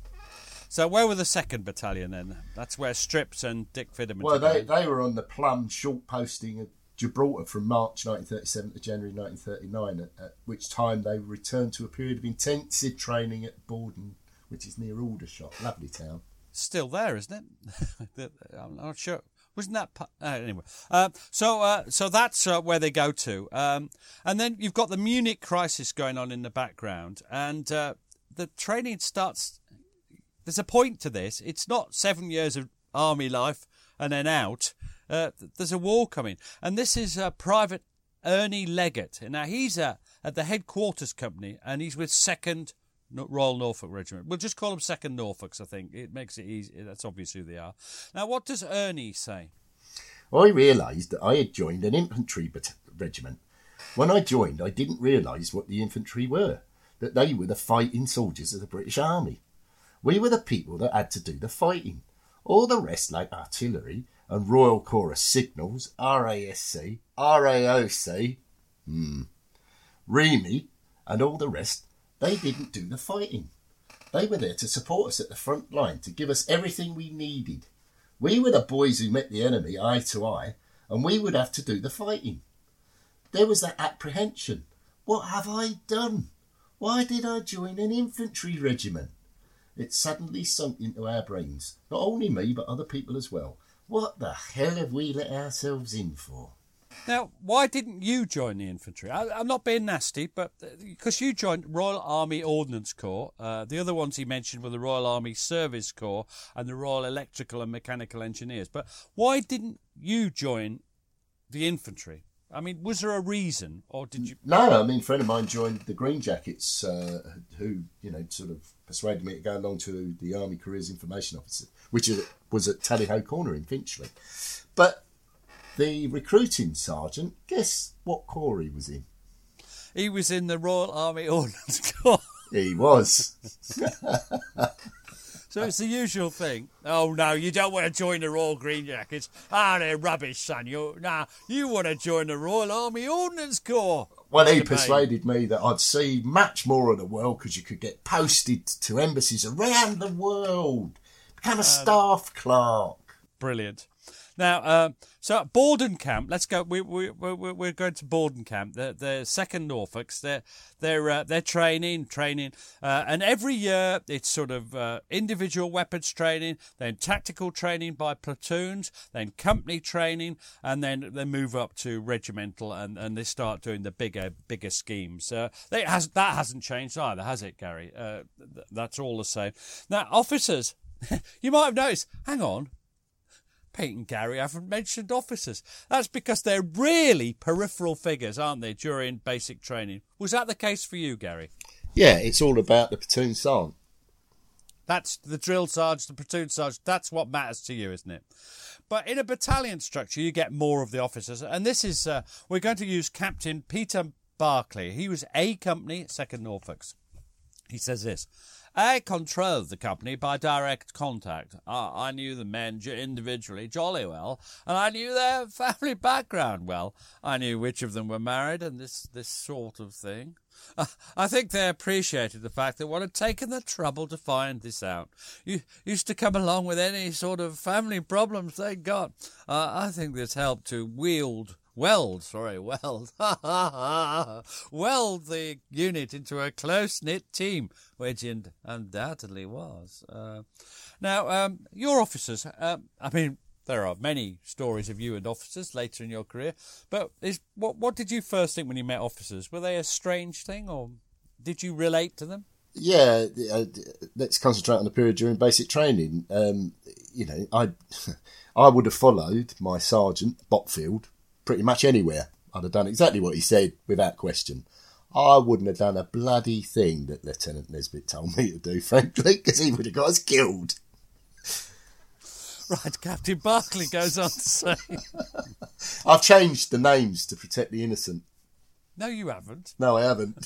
So where were the second battalion then? That's where Strips and Dick Fidderman. Well, they, they were on the Plum short posting at Gibraltar from March nineteen thirty-seven to January nineteen thirty-nine, at, at which time they returned to a period of intensive training at Borden, which is near Aldershot. Lovely town. Still there, isn't it? I'm not sure. Wasn't that... Uh, anyway, uh, so uh, so that's uh, where they go to. Um, and then you've got the Munich crisis going on in the background, and uh, the training starts... There's a point to this. It's not seven years of army life and then out. Uh, there's a war coming. And this is uh, Private Ernie Leggett. Now, he's uh, at the headquarters company, and he's with second Royal Norfolk Regiment. We'll just call them second Norfolks, I think. It makes it easy. That's obvious who they are. Now, what does Ernie say? I realised that I had joined an infantry bat- regiment. When I joined, I didn't realise what the infantry were, that they were the fighting soldiers of the British Army. We were the people that had to do the fighting. All the rest, like artillery and Royal Corps of Signals, R A S C, R A O C, hmm, R E M I, and all the rest, they didn't do the fighting. They were there to support us at the front line, to give us everything we needed. We were the boys who met the enemy eye to eye, and we would have to do the fighting. There was that apprehension. What have I done? Why did I join an infantry regiment? It suddenly sunk into our brains, not only me, but other people as well. What the hell have we let ourselves in for? Now, why didn't you join the infantry? I, I'm not being nasty, but because you joined Royal Army Ordnance Corps. Uh, the other ones he mentioned were the Royal Army Service Corps and the Royal Electrical and Mechanical Engineers. But why didn't you join the infantry? I mean, was there a reason, or did you... No, I mean, a friend of mine joined the Green Jackets, uh, who, you know, sort of persuaded me to go along to the Army Careers Information Officer, which was at Tally-Ho Corner in Finchley. But the recruiting sergeant, guess what corps he was in? He was in the Royal Army Ordnance Corps. He was. So it's the usual thing. Oh, no, you don't want to join the Royal Green Jackets. Ah, they're rubbish, son. You, nah, you want to join the Royal Army Ordnance Corps. Well, he persuaded me that I'd see much more of the world because you could get posted to embassies around the world. Become a staff clerk. Brilliant. Now, uh, so at Borden Camp, let's go. We, we, we, we're going to Borden Camp. The, the second Norfolks, they're they're uh, they're training, training, uh, and every year it's sort of uh, individual weapons training, then tactical training by platoons, then company training, and then they move up to regimental, and, and they start doing the bigger bigger schemes. Uh, they has that hasn't changed either, has it, Gary? Uh, th- that's all the same. Now, officers, you might have noticed. Hang on. Pete and Gary haven't mentioned officers. That's because they're really peripheral figures, aren't they, during basic training? Was that the case for you, Gary? Yeah, it's all about the platoon sergeant. That's the drill sergeant, the platoon sergeant. That's what matters to you, isn't it? But in a battalion structure, you get more of the officers. And this is, uh, we're going to use Captain Peter Barclay. He was A Company, second Norfolks. He says this: I controlled the company by direct contact. I, I knew the men individually jolly well, and I knew their family background well. I knew which of them were married and this, this sort of thing. Uh, I think they appreciated the fact that one had taken the trouble to find this out. You used to come along with any sort of family problems they got. Uh, I think this helped to wield... Weld, sorry, weld, weld the unit into a close-knit team, which it undoubtedly was. Uh, now, um, your officers, uh, I mean, there are many stories of you and officers later in your career, but is what what did you first think when you met officers? Were they a strange thing, or did you relate to them? Yeah, uh, let's concentrate on the period during basic training. Um, you know, I I would have followed my sergeant, Botfield, pretty much anywhere. I'd have done exactly what he said without question. I wouldn't have done a bloody thing that Lieutenant Nesbitt told me to do, frankly, because he would have got us killed. Right, Captain Barclay goes on to say... I've changed the names to protect the innocent. No, you haven't. No, I haven't.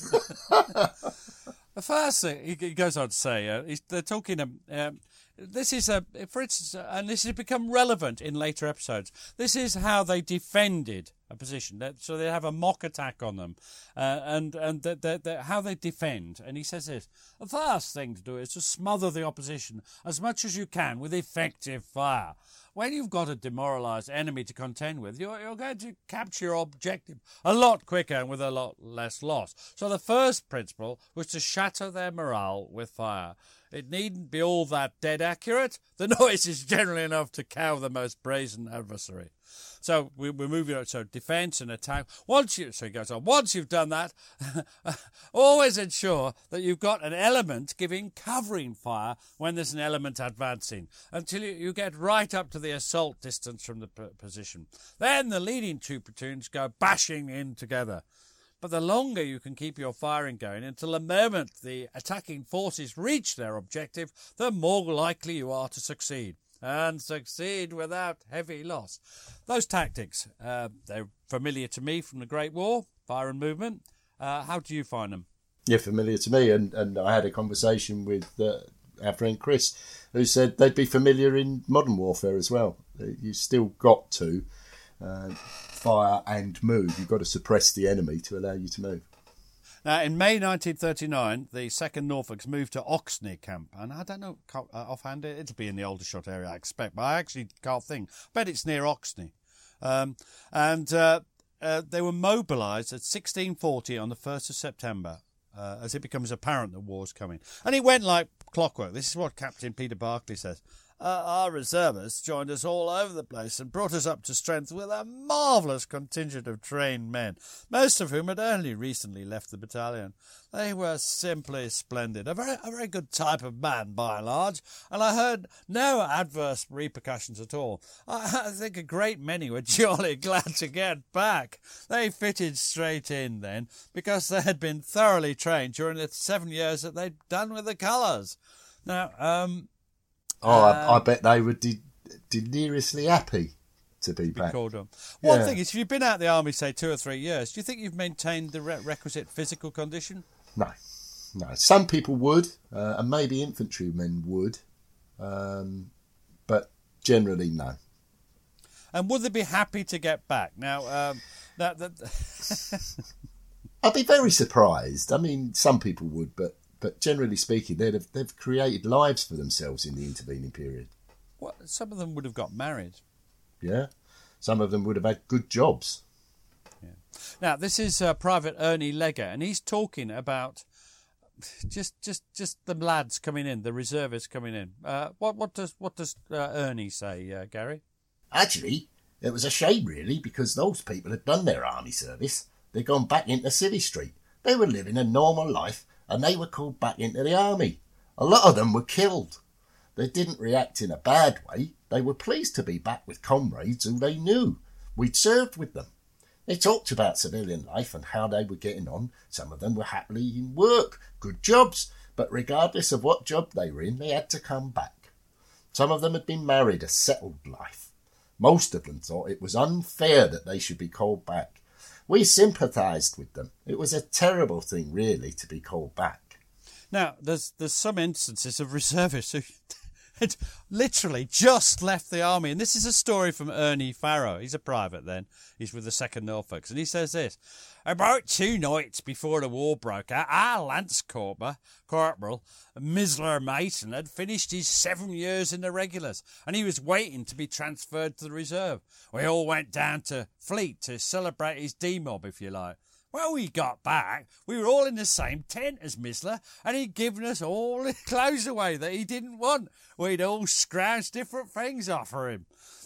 The first thing he goes on to say, uh, he's, they're talking. Um, um, this is a, for instance, uh, and this has become relevant in later episodes. This is how they defended a position. That, so they have a mock attack on them, uh, and and the, the, the, how they defend. And he says this: the first thing to do is to smother the opposition as much as you can with effective fire. When you've got a demoralised enemy to contend with, you're, you're going to capture your objective a lot quicker and with a lot less loss. So the first principle was to shatter their morale with fire. It needn't be all that dead accurate. The noise is generally enough to cow the most brazen adversary. So we, we're moving on. So defence and attack. Once you, so he goes on. Once you've done that, always ensure that you've got an element giving covering fire when there's an element advancing, until you, you get right up to the assault distance from the p- position. Then the leading two platoons go bashing in together. But the longer you can keep your firing going until the moment the attacking forces reach their objective, the more likely you are to succeed. And succeed without heavy loss. Those tactics, uh, they're familiar to me from the Great War, fire and movement. Uh, how do you find them? Yeah, familiar to me. And, and I had a conversation with uh, our friend Chris, who said they'd be familiar in modern warfare as well. You still got to uh, fire and move. You've got to suppress the enemy to allow you to move. Now, in May nineteen thirty-nine, the second Norfolks moved to Oxney Camp. And I don't know uh, offhand, it'll be in the Aldershot area, I expect, but I actually can't think. I bet it's near Oxney. Um, and uh, uh, they were mobilised at sixteen forty on the first of September, uh, as it becomes apparent the war's coming. And it went like clockwork. This is what Captain Peter Barclay says. Uh, our reservists joined us all over the place and brought us up to strength with a marvellous contingent of trained men, most of whom had only recently left the battalion. They were simply splendid, a very, a very good type of man by and large, and I heard no adverse repercussions at all. I, I think a great many were jolly glad to get back. They fitted straight in then, because they had been thoroughly trained during the seven years that they'd done with the colours. Now, um... Oh, um, I, I bet they were de- deliriously happy to be back. Called on. One Yeah. thing is, if you've been out of the army, say, two or three years, do you think you've maintained the re- requisite physical condition? No, no. Some people would, uh, and maybe infantrymen would, um, but generally no. And would they be happy to get back? Now, um, that, that I'd be very surprised. I mean, some people would, but but generally speaking, they'd have, they've created lives for themselves in the intervening period. well, some of them would have got married. Yeah, some of them would have had good jobs. Yeah. Now, this is uh, Private Ernie Legger, and he's talking about just just just the lads coming in, the reservists coming in. Uh, what what does what does uh, Ernie say, uh, Gary? Actually, it was a shame, really, because those people had done their army service. They'd gone back into Civvy Street. They were living a normal life, and they were called back into the army. A lot of them were killed. They didn't react in a bad way. They were pleased to be back with comrades who they knew. We'd served with them. They talked about civilian life and how they were getting on. Some of them were happily in work, good jobs, but regardless of what job they were in, they had to come back. Some of them had been married a settled life. Most of them thought it was unfair that they should be called back. We sympathised with them. It was a terrible thing, really, to be called back. Now, there's there's some instances of reservists who had literally just left the army. And this is a story from Ernie Farrow. He's a private then. He's with the second Norfolks. And he says this: about two nights before the war broke out, our Lance Corporal, Corporal Misler Mason, had finished his seven years in the regulars, and he was waiting to be transferred to the reserve. We all went down to Fleet to celebrate his demob, if you like. Well, we got back. We were all in the same tent as Misler, and he'd given us all the clothes away that he didn't want. We'd all scrounged different things off for him.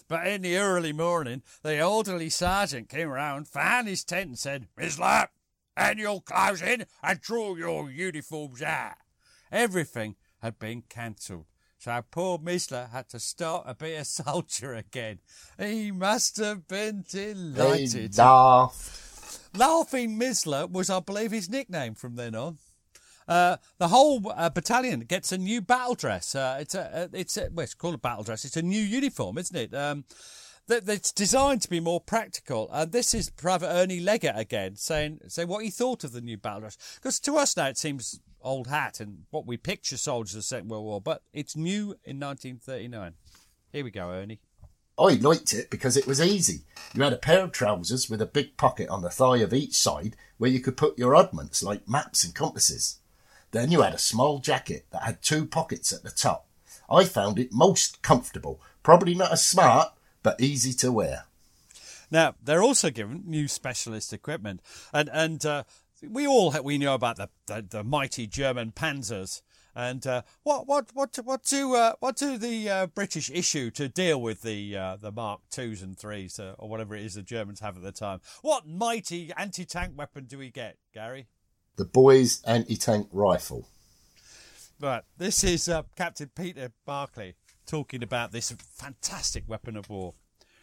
But in the early morning, the orderly sergeant came round, found his tent and said, "Miss Lapp, hand your clothes in and draw your uniforms out." Everything had been cancelled. So poor Misler had to start a be a soldier again. He must have been delighted. He laughed. Laughing Misler was, I believe, his nickname from then on. Uh, the whole uh, battalion gets a new battle dress. Uh, it's a, uh, it's a, well, it's called a battle dress. It's a new uniform, isn't it? Um, that it's designed to be more practical. And this is Private Ernie Leggett again saying, saying what he thought of the new battle dress. Because to us now it seems old hat and what we picture soldiers of the Second World War, but it's new in nineteen thirty-nine. Here we go, Ernie. I liked it because it was easy. You had a pair of trousers with a big pocket on the thigh of each side where you could put your oddments like maps and compasses. Then you had a small jacket that had two pockets at the top. I found it most comfortable. Probably not as smart, but easy to wear. Now, they're also given new specialist equipment. And and uh, we all we know about the, the, the mighty German Panzers. And uh, what what what what do uh, what do the uh, British issue to deal with the uh, the Mark twos and threes uh, or whatever it is the Germans have at the time? What mighty anti-tank weapon do we get, Gary? The boys' anti-tank rifle. Right, this is uh, Captain Peter Barclay talking about this fantastic weapon of war.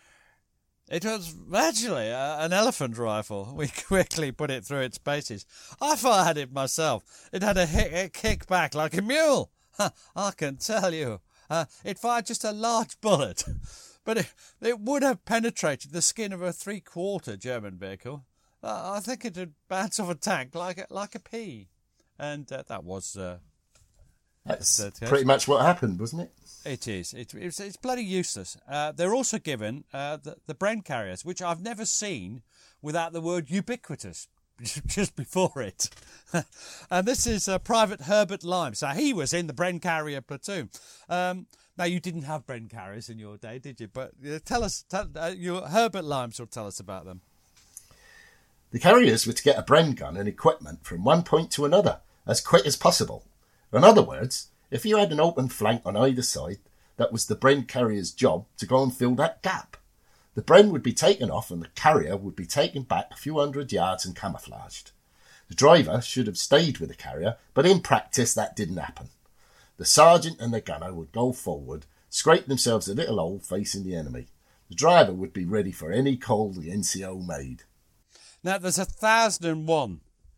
It was actually uh, an elephant rifle. We quickly put it through its paces. I fired it myself. It had a, hit, a kick back like a mule. I can tell you. Uh, it fired just a large bullet, but it, it would have penetrated the skin of a three-quarter German vehicle. Uh, I think it would bounce off a tank like a, like a pea. And uh, that was... Uh, That's that, pretty much what happened, wasn't it? It is. It, it's, it's bloody useless. Uh, they're also given uh, the, the Bren carriers, which I've never seen without the word ubiquitous just before it. And this is uh, Private Herbert Lime. So he was in the Bren carrier platoon. Um, now, you didn't have Bren carriers in your day, did you? But uh, tell us, tell, uh, your Herbert Limes will tell us about them. The carriers were to get a Bren gun and equipment from one point to another as quick as possible. In other words, if you had an open flank on either side, that was the Bren carrier's job to go and fill that gap. The Bren would be taken off and the carrier would be taken back a few hundred yards and camouflaged. The driver should have stayed with the carrier, but in practice that didn't happen. The sergeant and the gunner would go forward, scrape themselves a little hole facing the enemy. The driver would be ready for any call the N C O made. Now, there's a thousand and one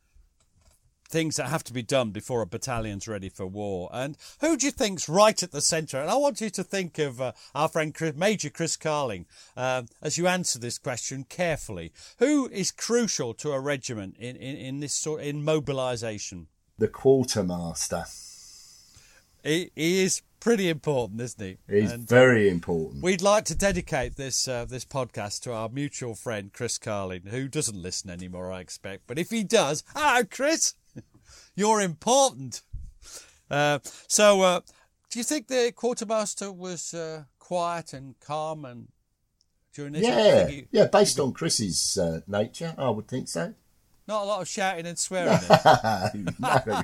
things that have to be done before a battalion's ready for war. And who do you think's right at the centre? And I want you to think of uh, our friend Chris, Major Chris Carling uh, as you answer this question carefully. Who is crucial to a regiment in, in, in this sort in mobilisation? The quartermaster. He, he is pretty important, isn't he? He's and, very uh, important. We'd like to dedicate this uh, this podcast to our mutual friend Chris Carling, who doesn't listen anymore, I expect. But if he does, hello, Chris. You're important. Uh, so, uh, do you think the quartermaster was uh, quiet and calm and during this? Yeah, he, yeah. Based on Chris's uh, nature, I would think so. Not a lot of shouting and swearing. No.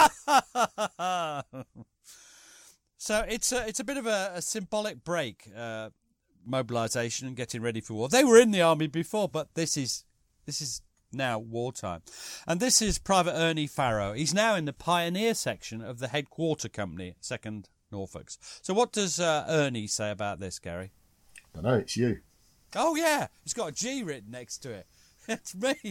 So it's a, it's a bit of a, a symbolic break, uh, mobilisation and getting ready for war. They were in the army before, but this is this is. now wartime. And this is Private Ernie Farrow. He's now in the pioneer section of the headquarter company, second Norfolks. So what does uh, Ernie say about this, Gary? I know, it's you. Oh, yeah. It's got a G written next to it. It's me.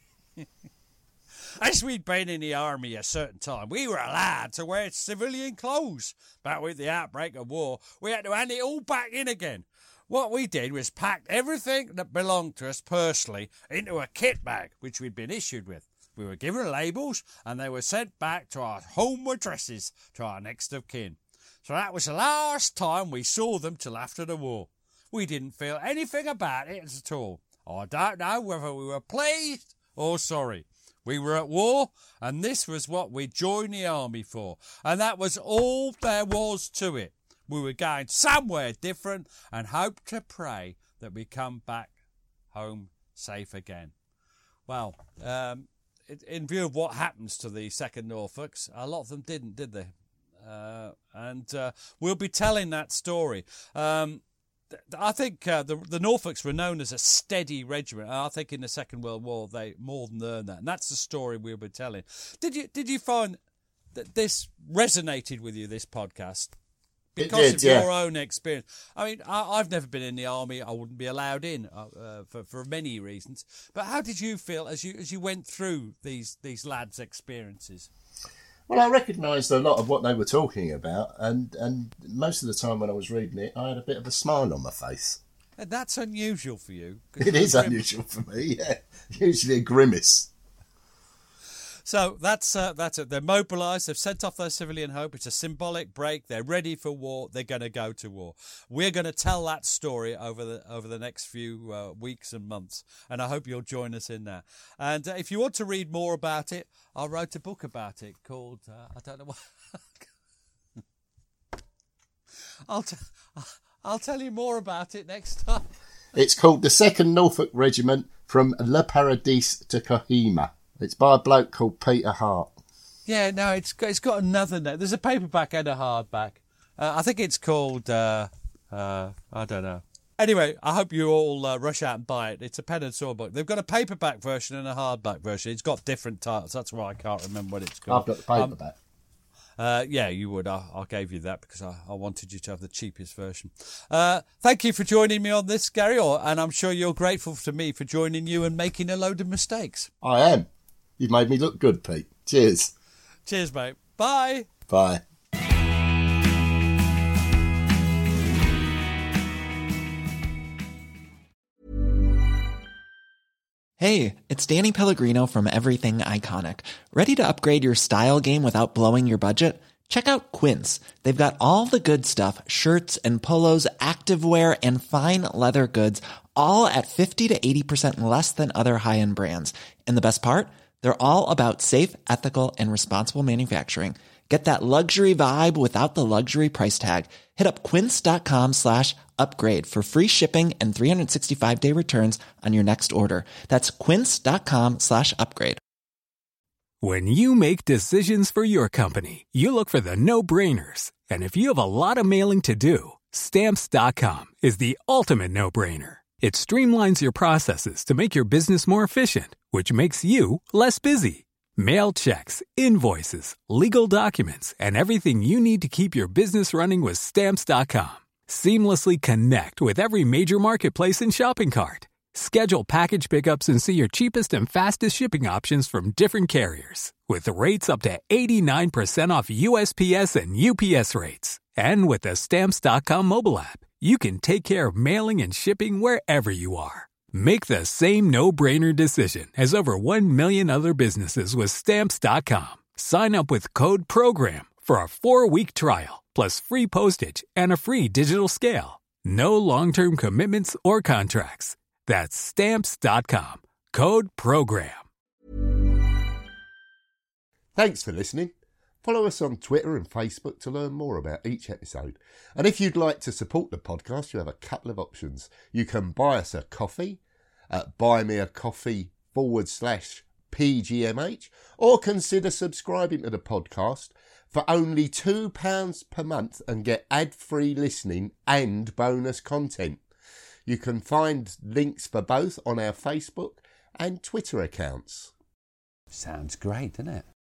As we'd been in the army a certain time, we were allowed to wear civilian clothes. But with the outbreak of war, we had to hand it all back in again. What we did was packed everything that belonged to us personally into a kit bag, which we'd been issued with. We were given labels, and they were sent back to our home addresses, to our next of kin. So that was the last time we saw them till after the war. We didn't feel anything about it at all. I don't know whether we were pleased or sorry. We were at war, and this was what we joined the army for, and that was all there was to it. We were going somewhere different and hoped to pray that we come back home safe again. Well, um, in view of what happens to the second Norfolks, a lot of them didn't, did they? Uh, and uh, we'll be telling that story. Um, I think uh, the the Norfolks were known as a steady regiment. And I think in the Second World War they more than earned that, and that's the story we were telling. Did you did you find that this resonated with you, this podcast, because did, of yeah. your own experience? I mean, I, I've never been in the army. I wouldn't be allowed in uh, uh, for for many reasons. But how did you feel as you as you went through these these lads' experiences? Well, I recognised a lot of what they were talking about, and, and most of the time when I was reading it, I had a bit of a smile on my face. And that's unusual for you. It is unusual for me, yeah. Usually a grimace. So that's uh, that's it. They're mobilised. They've sent off their civilian hope. It's a symbolic break. They're ready for war. They're going to go to war. We're going to tell that story over the over the next few uh, weeks and months, and I hope you'll join us in that. And uh, if you want to read more about it, I wrote a book about it called uh, I don't know what. I'll t- I'll tell you more about it next time. It's called The Second Norfolk Regiment from Le Paradis to Kohima. It's by a bloke called Peter Hart. Yeah, no, it's it's got another name. There's a paperback and a hardback. Uh, I think it's called, uh, uh, I don't know. Anyway, I hope you all uh, rush out and buy it. It's a pen and sword book. They've got a paperback version and a hardback version. It's got different titles. That's why I can't remember what it's called. I've got the paperback. Um, uh, yeah, you would. I, I gave you that because I, I wanted you to have the cheapest version. Uh, thank you for joining me on this, Gary, or, and I'm sure you're grateful to me for joining you and making a load of mistakes. I am. You've made me look good, Pete. Cheers. Cheers, mate. Bye. Bye. Hey, it's Danny Pellegrino from Everything Iconic. Ready to upgrade your style game without blowing your budget? Check out Quince. They've got all the good stuff, shirts and polos, activewear, and fine leather goods, all at fifty to eighty percent less than other high-end brands. And the best part? They're all about safe, ethical, and responsible manufacturing. Get that luxury vibe without the luxury price tag. Hit up quince.com slash upgrade for free shipping and three sixty-five day returns on your next order. That's quince.com slash upgrade. When you make decisions for your company, you look for the no-brainers. And if you have a lot of mailing to do, Stamps dot com is the ultimate no-brainer. It streamlines your processes to make your business more efficient, which makes you less busy. Mail checks, invoices, legal documents, and everything you need to keep your business running with Stamps dot com. Seamlessly connect with every major marketplace and shopping cart. Schedule package pickups and see your cheapest and fastest shipping options from different carriers, with rates up to eighty-nine percent off U S P S and U P S rates. And with the Stamps dot com mobile app, you can take care of mailing and shipping wherever you are. Make the same no-brainer decision as over one million other businesses with Stamps dot com. Sign up with code PROGRAM for a four-week trial, plus free postage and a free digital scale. No long-term commitments or contracts. That's Stamps dot com. Code PROGRAM. Thanks for listening. Follow us on Twitter and Facebook to learn more about each episode. And if you'd like to support the podcast, you have a couple of options. You can buy us a coffee at buymeacoffee forward slash PGMH, or consider subscribing to the podcast for only two pounds per month and get ad-free listening and bonus content. You can find links for both on our Facebook and Twitter accounts. Sounds great, doesn't it?